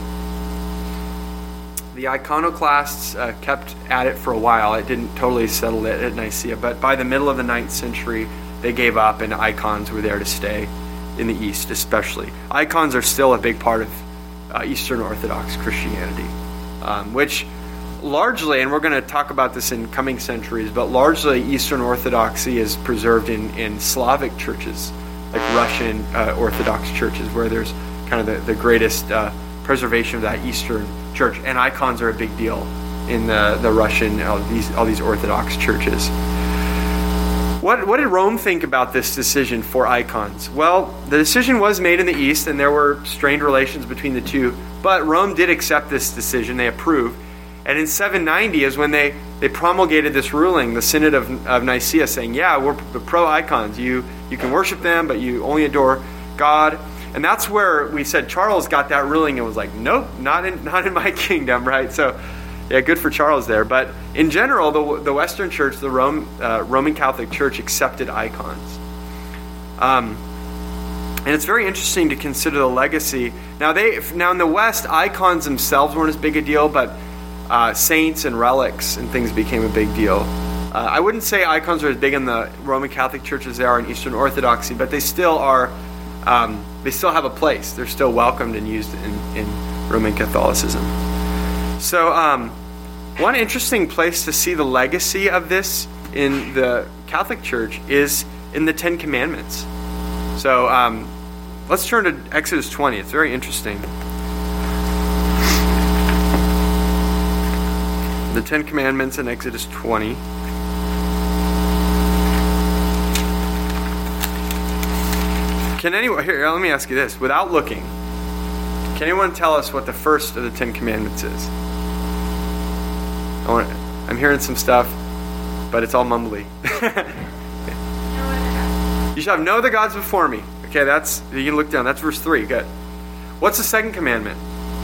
Speaker 1: The iconoclasts uh, kept at it for a while. It didn't totally settle it at Nicaea, but by the middle of the ninth century, they gave up and icons were there to stay in the East especially. Icons are still a big part of uh, Eastern Orthodox Christianity, um, which largely, and we're going to talk about this in coming centuries, but largely Eastern Orthodoxy is preserved in, in Slavic churches, like Russian uh, Orthodox churches, where there's kind of the, the greatest uh, preservation of that Eastern church. And icons are a big deal in the, the Russian, all these, all these Orthodox churches. What, what did Rome think about this decision for icons? Well, the decision was made in the East, and there were strained relations between the two, but Rome did accept this decision. They approved. And in seven ninety is when they, they promulgated this ruling, the Synod of, of Nicaea, saying, yeah, we're pro-icons. You, you can worship them, but you only adore God. And that's where we said Charles got that ruling and was like, nope, not in not in my kingdom, right? So, yeah, good for Charles there. But in general, the the Western Church, the Rome, uh, Roman Catholic Church, accepted icons. Um, and it's very interesting to consider the legacy. Now, they now in the West, icons themselves weren't as big a deal, but uh, saints and relics and things became a big deal. Uh, I wouldn't say icons are as big in the Roman Catholic Church as they are in Eastern Orthodoxy, but they still are. Um, they still have a place. They're still welcomed and used in, in Roman Catholicism. So, um, one interesting place to see the legacy of this in the Catholic Church is in the Ten Commandments. So, um, let's turn to Exodus twenty. It's very interesting. The Ten Commandments in Exodus twenty. Can anyone, here, let me ask you this. Without looking, can anyone tell us what the first of the Ten Commandments is? I want, I'm hearing some stuff, but it's all mumbly. You shall have no other gods before me. Okay, that's, you can look down. That's verse three. Good. What's the second commandment?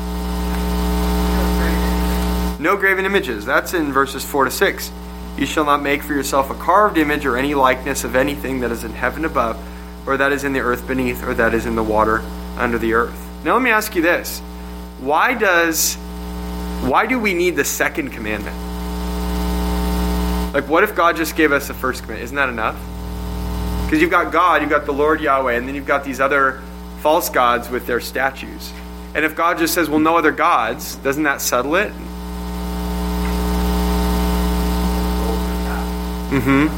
Speaker 1: No graven images. That's in verses four to six. You shall not make for yourself a carved image or any likeness of anything that is in heaven above, or that is in the earth beneath, or that is in the water under the earth. Now let me ask you this. Why does, why do we need the second commandment? Like, what if God just gave us the first commandment? Isn't that enough? Because you've got God, you've got the Lord Yahweh, and then you've got these other false gods with their statues. And if God just says, well, no other gods, doesn't that settle it? Mm-hmm.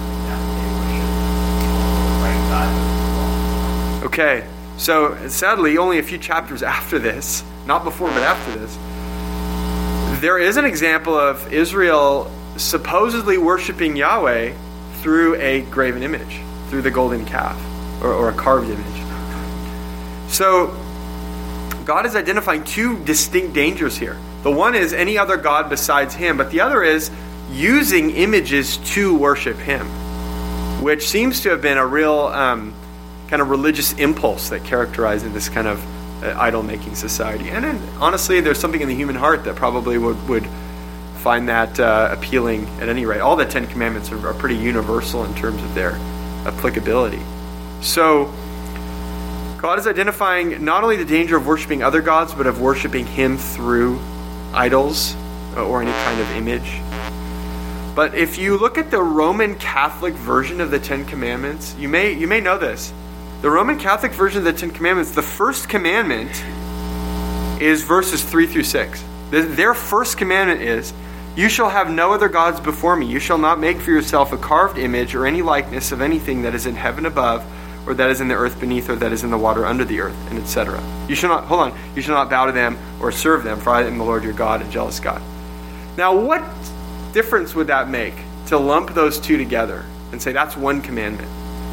Speaker 1: Okay, so sadly, only a few chapters after this, not before but after this, there is an example of Israel supposedly worshiping Yahweh through a graven image, through the golden calf, or, or a carved image. So, God is identifying two distinct dangers here. The one is any other god besides Him, but the other is using images to worship Him, which seems to have been a real um, kind of religious impulse that characterized this kind of uh, idol-making society. And then, honestly, there's something in the human heart that probably would, would find that uh, appealing at any rate. All the Ten Commandments are, are pretty universal in terms of their applicability. So, God is identifying not only the danger of worshiping other gods, but of worshiping Him through idols uh, or any kind of image. But if you look at the Roman Catholic version of the Ten Commandments, you may you may know this. The Roman Catholic version of the Ten Commandments, the first commandment is verses three through six. Their first commandment is, you shall have no other gods before me. You shall not make for yourself a carved image or any likeness of anything that is in heaven above, or that is in the earth beneath, or that is in the water under the earth, and et cetera. You shall not, hold on, you shall not bow to them or serve them, for I am the Lord your God, a jealous God. Now, what difference would that make to lump those two together and say that's one commandment?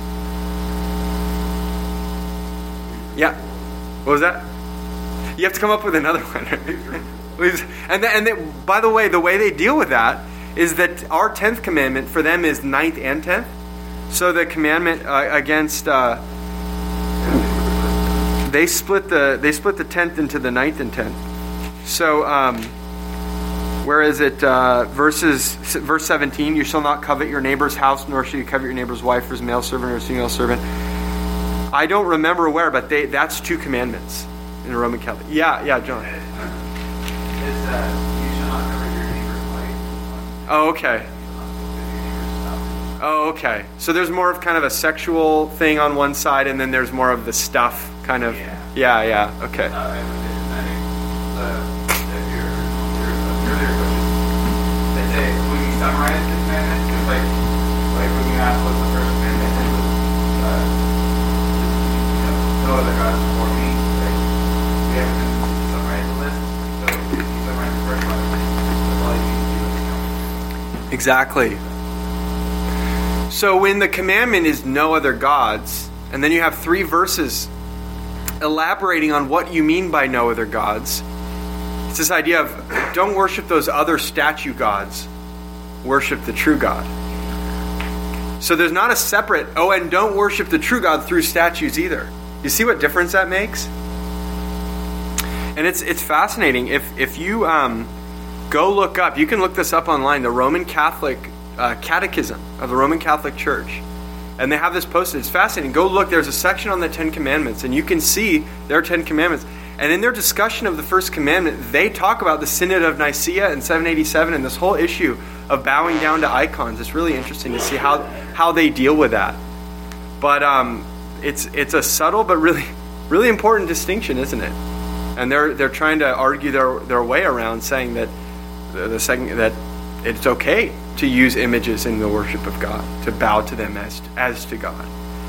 Speaker 1: Yeah. What was that? You have to come up with another one. and then, and then, by the way, the way they deal with that is that our tenth commandment for them is ninth and tenth. So the commandment uh, against uh, they split the they split the tenth into the ninth and tenth. So, um, where is it? Uh, verses verse seventeen. You shall not covet your neighbor's house, nor shall you covet your neighbor's wife, or his male servant, or his female servant. I don't remember where, but they that's two commandments in the Roman Catholic. Yeah, yeah, John.
Speaker 2: It's, uh, you shall not covet your neighbor's wife.
Speaker 1: Oh, okay.
Speaker 2: You shall not covet your neighbor's spouse.
Speaker 1: Oh, okay. So there's more of kind of a sexual thing on one side, and then there's more of the stuff kind of.
Speaker 2: Yeah.
Speaker 1: Yeah, yeah. Okay.
Speaker 2: Uh, I think uh, if your your earlier question, they say when you summarize the commandments, it's like like when you ask what's the first commandment, it was uh, you know, no other gods before me. Like we haven't summarized the list, so if you summarize the first one, that's all you need to do. You know.
Speaker 1: Exactly. So when the commandment is no other gods, and then you have three verses elaborating on what you mean by no other gods, it's this idea of don't worship those other statue gods, worship the true God. So there's not a separate, oh, and don't worship the true God through statues either. You see what difference that makes? And it's it's fascinating. If if you um, go look up, you can look this up online, the Roman Catholic uh, Catechism of the Roman Catholic Church. And they have this posted. It's fascinating. Go look. There's a section on the Ten Commandments, and you can see their Ten Commandments. And in their discussion of the first commandment, they talk about the Synod of Nicaea in seven eighty-seven and this whole issue of bowing down to icons. It's really interesting to see how, how they deal with that. But um, it's it's a subtle but really really important distinction, isn't it? And they're they're trying to argue their their way around, saying that the, the second that it's okay to use images in the worship of God, to bow to them as as to God.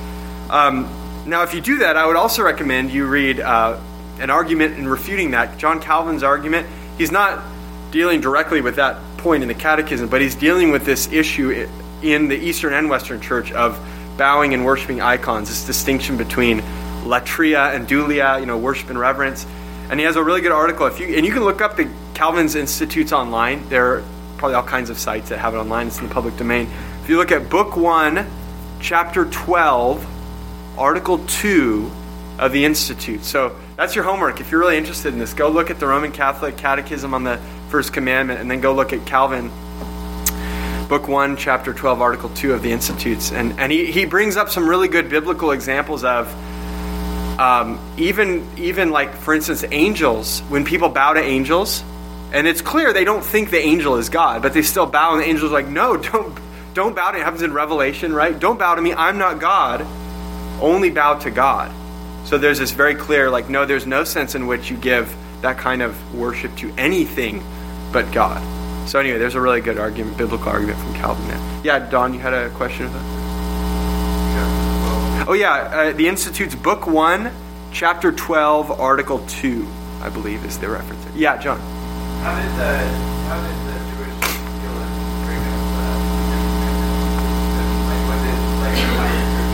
Speaker 1: Um, now, if you do that, I would also recommend you read uh, an argument in refuting that. John Calvin's argument, he's not dealing directly with that point in the Catechism, but he's dealing with this issue in the Eastern and Western Church of bowing and worshiping icons, this distinction between latria and dulia, you know, worship and reverence. And he has a really good article. If you and you can look up the Calvin's Institutes online. There are probably all kinds of sites that have it online. It's in the public domain. If you look at Book one, Chapter twelve, Article two of the Institute. So that's your homework. If you're really interested in this, go look at the Roman Catholic Catechism on the First Commandment, and then go look at Calvin, Book one, Chapter twelve, Article two of the Institutes. And, and he, he brings up some really good biblical examples of um, even, even like, for instance, angels. When people bow to angels, and it's clear they don't think the angel is God, but they still bow, and the angel's like, no, don't don't bow to me. It happens in Revelation, right? Don't bow to me. I'm not God. Only bow to God. So there's this very clear, like, no, there's no sense in which you give that kind of worship to anything but God. So anyway, there's a really good argument, biblical argument from Calvin there. Yeah, Don, you had a question of that?
Speaker 2: Yeah, well,
Speaker 1: Oh yeah, uh, the Institute's Book one, Chapter twelve, Article two, I believe is the reference. Yeah, John.
Speaker 2: How did the how did the Jewish deal with bring up uh, like what did like the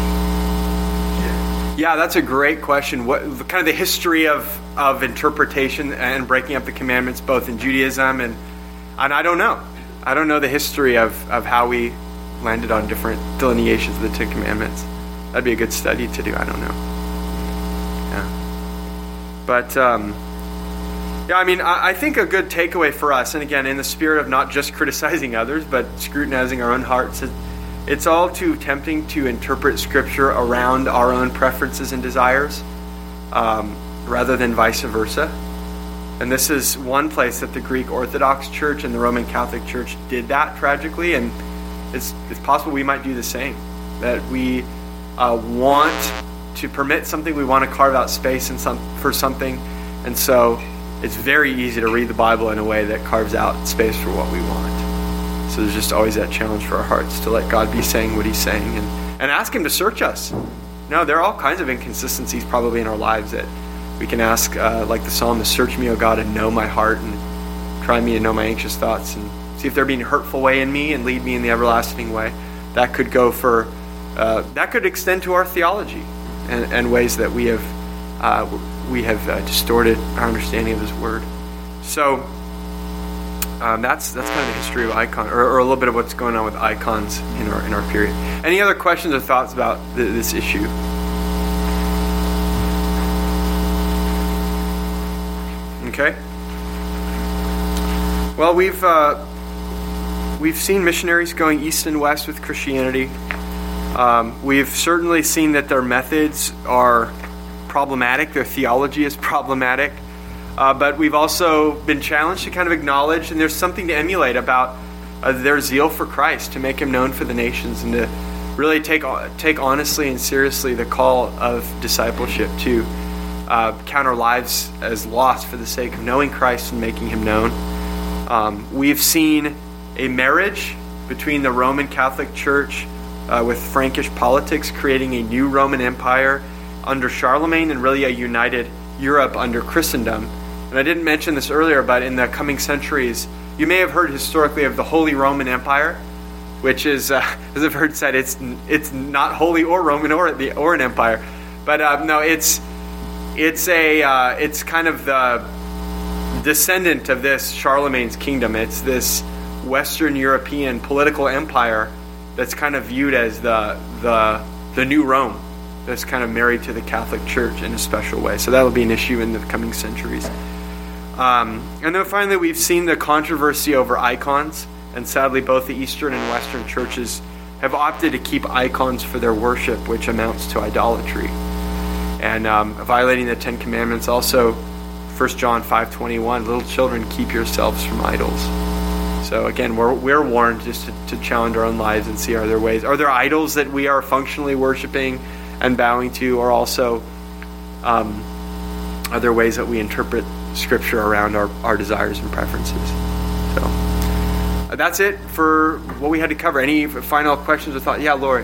Speaker 2: shift?
Speaker 1: Yeah, that's a great question. What kind of the history of, of interpretation and breaking up the commandments, both in Judaism and and I don't know. I don't know the history of, of how we landed on different delineations of the Ten Commandments. That'd be a good study to do. I don't know. Yeah, but. Um, Yeah, I mean, I think a good takeaway for us, and again, in the spirit of not just criticizing others, but scrutinizing our own hearts, it's all too tempting to interpret Scripture around our own preferences and desires, um, rather than vice versa. And this is one place that the Greek Orthodox Church and the Roman Catholic Church did that tragically, and it's, it's possible we might do the same. That we uh, want to permit something, we want to carve out space in some, for something, and so it's very easy to read the Bible in a way that carves out space for what we want. So there's just always that challenge for our hearts to let God be saying what he's saying and, and ask him to search us. No, there are all kinds of inconsistencies probably in our lives that we can ask, uh, like the psalmist, search me, O God, and know my heart, and try me and know my anxious thoughts, and see if there be any hurtful way in me and lead me in the everlasting way. That could go for, uh, that could extend to our theology and, and ways that we have uh, we have uh, distorted our understanding of His Word. So um, that's that's kind of the history of icon, or, or a little bit of what's going on with icons in our in our period. Any other questions or thoughts about th- this issue? Okay. Well, we've uh, we've seen missionaries going east and west with Christianity. Um, we've certainly seen that their methods are problematic. Their theology is problematic. Uh, but we've also been challenged to kind of acknowledge, and there's something to emulate about uh, their zeal for Christ, to make him known for the nations, and to really take take honestly and seriously the call of discipleship, to uh, count our lives as lost for the sake of knowing Christ and making him known. Um, we've seen a marriage between the Roman Catholic Church uh, with Frankish politics, creating a new Roman Empire under Charlemagne, and really a united Europe under Christendom. And I didn't mention this earlier, but in the coming centuries, you may have heard historically of the Holy Roman Empire, which is, uh, as I've heard said, it's it's not holy or Roman or the or an empire, but uh, no, it's it's a uh, it's kind of the descendant of this Charlemagne's kingdom. It's this Western European political empire that's kind of viewed as the the the new Rome, that's kind of married to the Catholic Church in a special way. So that'll be an issue in the coming centuries. Um, and then finally, we've seen the controversy over icons, and sadly both the Eastern and Western churches have opted to keep icons for their worship, which amounts to idolatry. And um, violating the Ten Commandments. Also, First John five twenty-one, little children, keep yourselves from idols. So again, we're we're warned just to, to challenge our own lives and see, are there ways, are there idols that we are functionally worshiping and bowing to, or also um, are there ways that we interpret Scripture around our, our desires and preferences? So uh, that's it for what we had to cover. Any final questions or thoughts? Yeah, Lori.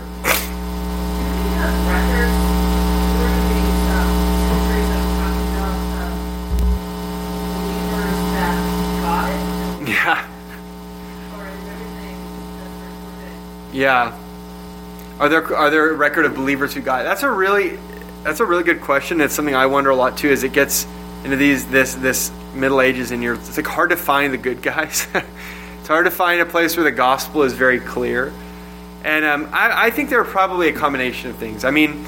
Speaker 1: Yeah. Yeah. Are there are there a record of believers who got it? That's a really that's a really good question. It's something I wonder a lot too. As it gets into these this this Middle Ages, and you're it's like hard to find the good guys. It's hard to find a place where the gospel is very clear. And um, I, I think there are probably a combination of things. I mean,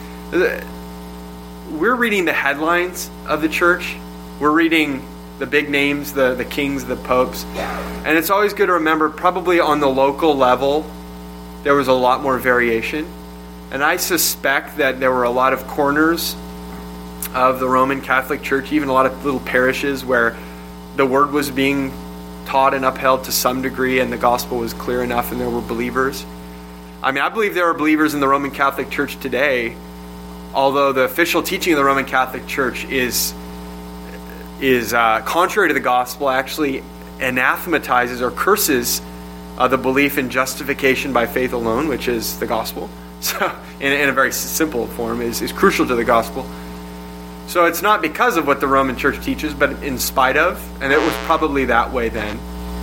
Speaker 1: we're reading the headlines of the church. We're reading the big names, the, the kings, the popes. And it's always good to remember, probably on the local level, there was a lot more variation. And I suspect that there were a lot of corners of the Roman Catholic Church, even a lot of little parishes where the word was being taught and upheld to some degree, and the gospel was clear enough, and there were believers. I mean, I believe there are believers in the Roman Catholic Church today, although the official teaching of the Roman Catholic Church is is uh, contrary to the gospel, actually anathematizes or curses uh, the belief in justification by faith alone, which is the gospel. So, in, in a very simple form, is, is crucial to the gospel. So it's not because of what the Roman Church teaches, but in spite of, and it was probably that way then.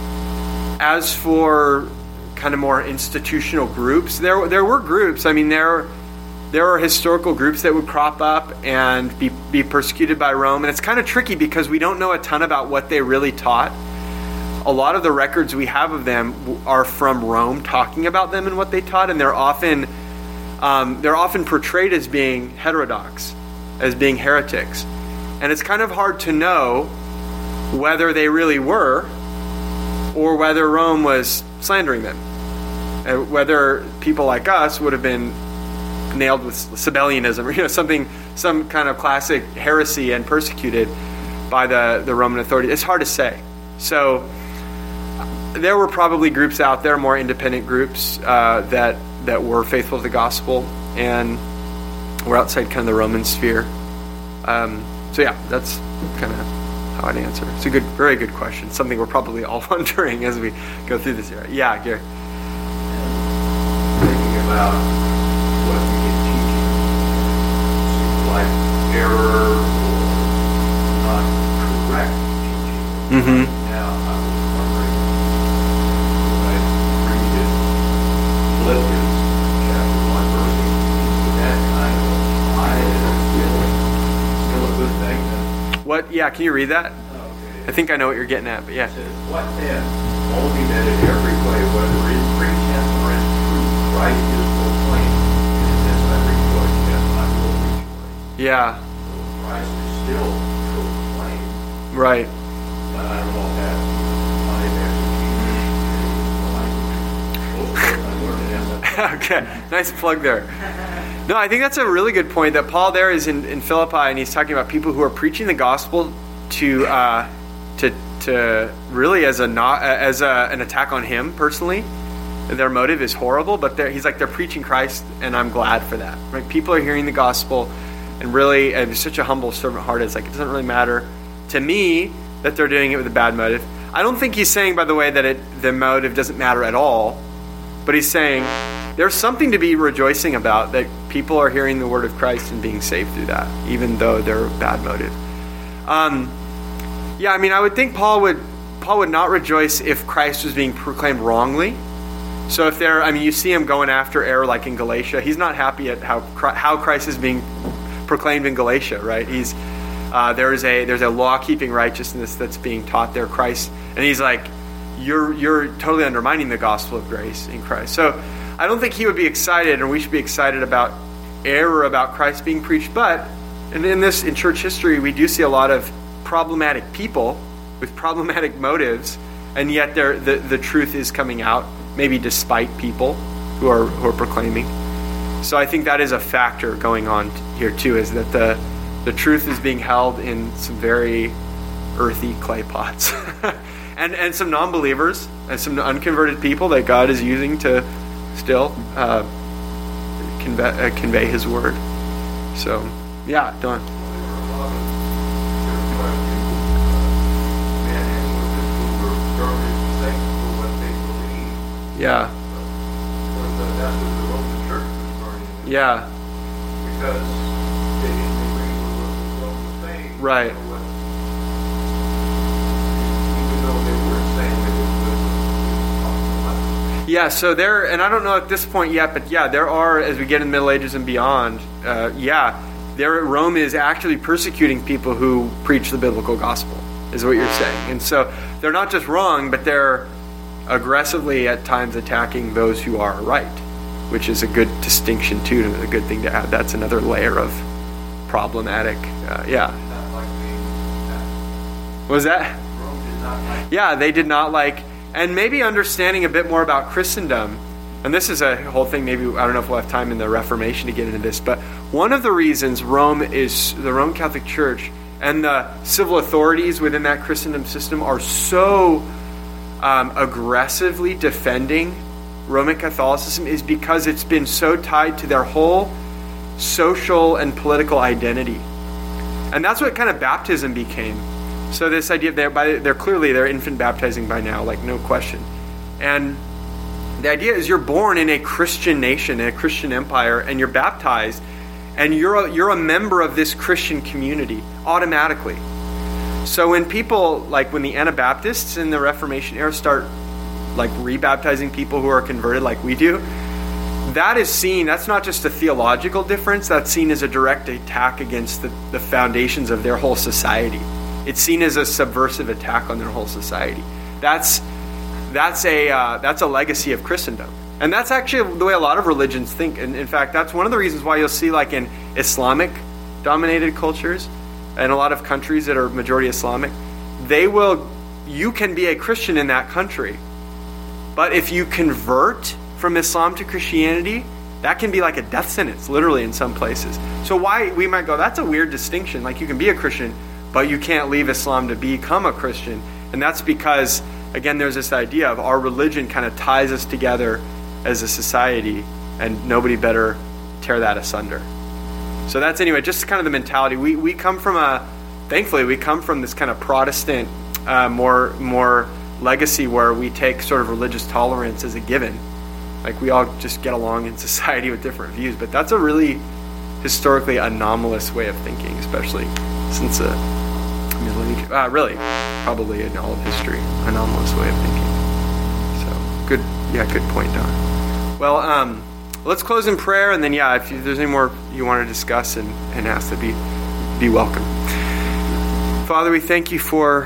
Speaker 1: As for kind of more institutional groups, there there were groups. I mean, there there are historical groups that would crop up and be be persecuted by Rome, and it's kind of tricky because we don't know a ton about what they really taught. A lot of the records we have of them are from Rome, talking about them and what they taught, and they're often um, they're often portrayed as being heterodox, as being heretics. And it's kind of hard to know whether they really were or whether Rome was slandering them. And whether people like us would have been nailed with Sabellianism or you know something, some kind of classic heresy and persecuted by the, the Roman authority. It's hard to say. So there were probably groups out there, more independent groups, uh, that that were faithful to the gospel and were outside kind of the Roman sphere. Um, so yeah, that's kind of how I'd answer. It's a good, very good question. Something we're probably all wondering as we go through this era. Yeah, Gary.
Speaker 3: Thinking about what we get teaching, seems like error or not correct teaching.
Speaker 1: Mm-hmm.
Speaker 3: Now, I was wondering, when I read in Philippians chapter one, verse eighteen, would that kind of apply? Is it still, still a good thing then?
Speaker 1: What? Yeah, can you read that?
Speaker 3: Okay.
Speaker 1: I think I know what you're getting at, but yeah.
Speaker 3: It says, what then? Only that in every way, whether in pretense or in truth, Christ is proclaimed. And in this I rejoice, yes, I will rejoice.
Speaker 1: Yeah.
Speaker 3: So Christ is still proclaimed.
Speaker 1: Right.
Speaker 3: And I won't have my expertise in the language. Most of it I learned in M S.
Speaker 1: Okay, nice plug there. No, I think that's a really good point, that Paul there is in, in Philippi, and he's talking about people who are preaching the gospel to uh, to to really as a not as a, an attack on him personally. Their motive is horrible, but he's like, they're preaching Christ, and I'm glad for that. Right? People are hearing the gospel, and really, and such a humble servant heart. It's like, it doesn't really matter to me that they're doing it with a bad motive. I don't think he's saying, by the way, that it, the motive doesn't matter at all, but he's saying there's something to be rejoicing about, that people are hearing the word of Christ and being saved through that, even though they're a bad motive. Um, yeah, I mean, I would think Paul would Paul would not rejoice if Christ was being proclaimed wrongly. So if they're, I mean, you see him going after error like in Galatia. He's not happy at how how Christ is being proclaimed in Galatia, right? He's uh, there is a there's a law-keeping righteousness that's being taught there, Christ, and he's like, you're you're totally undermining the gospel of grace in Christ. So I don't think he would be excited, or we should be excited about error about Christ being preached. But and in this in church history, we do see a lot of problematic people with problematic motives, and yet the the truth is coming out. Maybe despite people who are who are proclaiming. So I think that is a factor going on here too, is that the the truth is being held in some very earthy clay pots. and and some non-believers and some unconverted people that God is using to still uh, convey, uh, convey his word. So, yeah, Don. Yeah.
Speaker 3: But that's what the Roman Church was burning.
Speaker 1: Yeah.
Speaker 3: Because they didn't agree with what Rome was saying.
Speaker 1: Right.
Speaker 3: You know, what, even though they weren't saying they were talking about.
Speaker 1: Yeah, so there, and I don't know at this point yet, but yeah, there are, as we get in the Middle Ages and beyond, uh, yeah, there Rome is actually persecuting people who preach the biblical gospel, is what you're saying. And so they're not just wrong, but they're aggressively at times attacking those who are right, which is a good distinction too, and a good thing to add. That's another layer of problematic. Uh, yeah.
Speaker 3: Not like being attacked.
Speaker 1: What was that?
Speaker 3: Rome did not like.
Speaker 1: Yeah, they did not like, and maybe understanding a bit more about Christendom. And this is a whole thing. Maybe I don't know if we'll have time in the Reformation to get into this, but one of the reasons Rome is the Roman Catholic Church and the civil authorities within that Christendom system are so Um, aggressively defending Roman Catholicism is because it's been so tied to their whole social and political identity. And that's what kind of baptism became. So this idea of they're, by, they're clearly, they're infant baptizing by now, like no question. And the idea is you're born in a Christian nation, in a Christian empire, and you're baptized, and you're a, you're a member of this Christian community automatically. So when people, like when the Anabaptists in the Reformation era start like rebaptizing people who are converted like we do, that is seen, that's not just a theological difference, that's seen as a direct attack against the, the foundations of their whole society. It's seen as a subversive attack on their whole society. That's that's a uh, that's a legacy of Christendom. And that's actually the way a lot of religions think. And in fact, that's one of the reasons why you'll see like in Islamic-dominated cultures, and a lot of countries that are majority Islamic, they will, you can be a Christian in that country. But if you convert from Islam to Christianity, that can be like a death sentence, literally in some places. So why, we might go, that's a weird distinction. Like you can be a Christian, but you can't leave Islam to become a Christian. And that's because, again, there's this idea of our religion kind of ties us together as a society, and nobody better tear that asunder. So that's, anyway, just kind of the mentality. We we come from a, thankfully, we come from this kind of Protestant, uh, more more legacy where we take sort of religious tolerance as a given. Like we all just get along in society with different views. But that's a really historically anomalous way of thinking, especially since the Middle Ages. Uh, really, probably in all of history, anomalous way of thinking. So good, yeah, good point, Don. Well, um, let's close in prayer, and then, yeah, if you, there's any more you want to discuss and, and ask, to be be welcome. Father, we thank you for,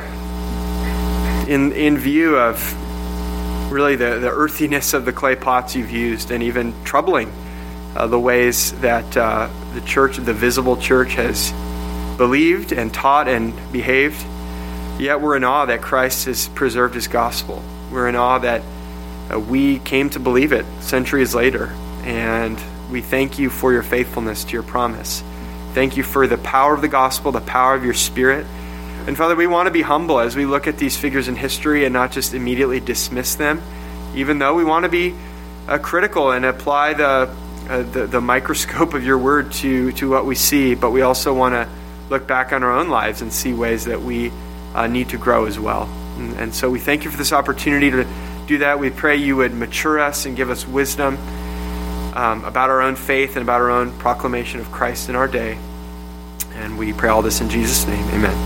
Speaker 1: in in view of really the, the earthiness of the clay pots you've used, and even troubling uh, the ways that uh, the church, the visible church, has believed and taught and behaved. Yet we're in awe that Christ has preserved his gospel. We're in awe that uh, we came to believe it centuries later. And we thank you for your faithfulness to your promise. Thank you for the power of the gospel, the power of your Spirit. And Father, we want to be humble as we look at these figures in history and not just immediately dismiss them, even though we want to be uh, critical and apply the, uh, the the microscope of your word to, to what we see. But we also want to look back on our own lives and see ways that we uh, need to grow as well. And, and so we thank you for this opportunity to do that. We pray you would mature us and give us wisdom um, about our own faith and about our own proclamation of Christ in our day. And we pray all this in Jesus' name. Amen.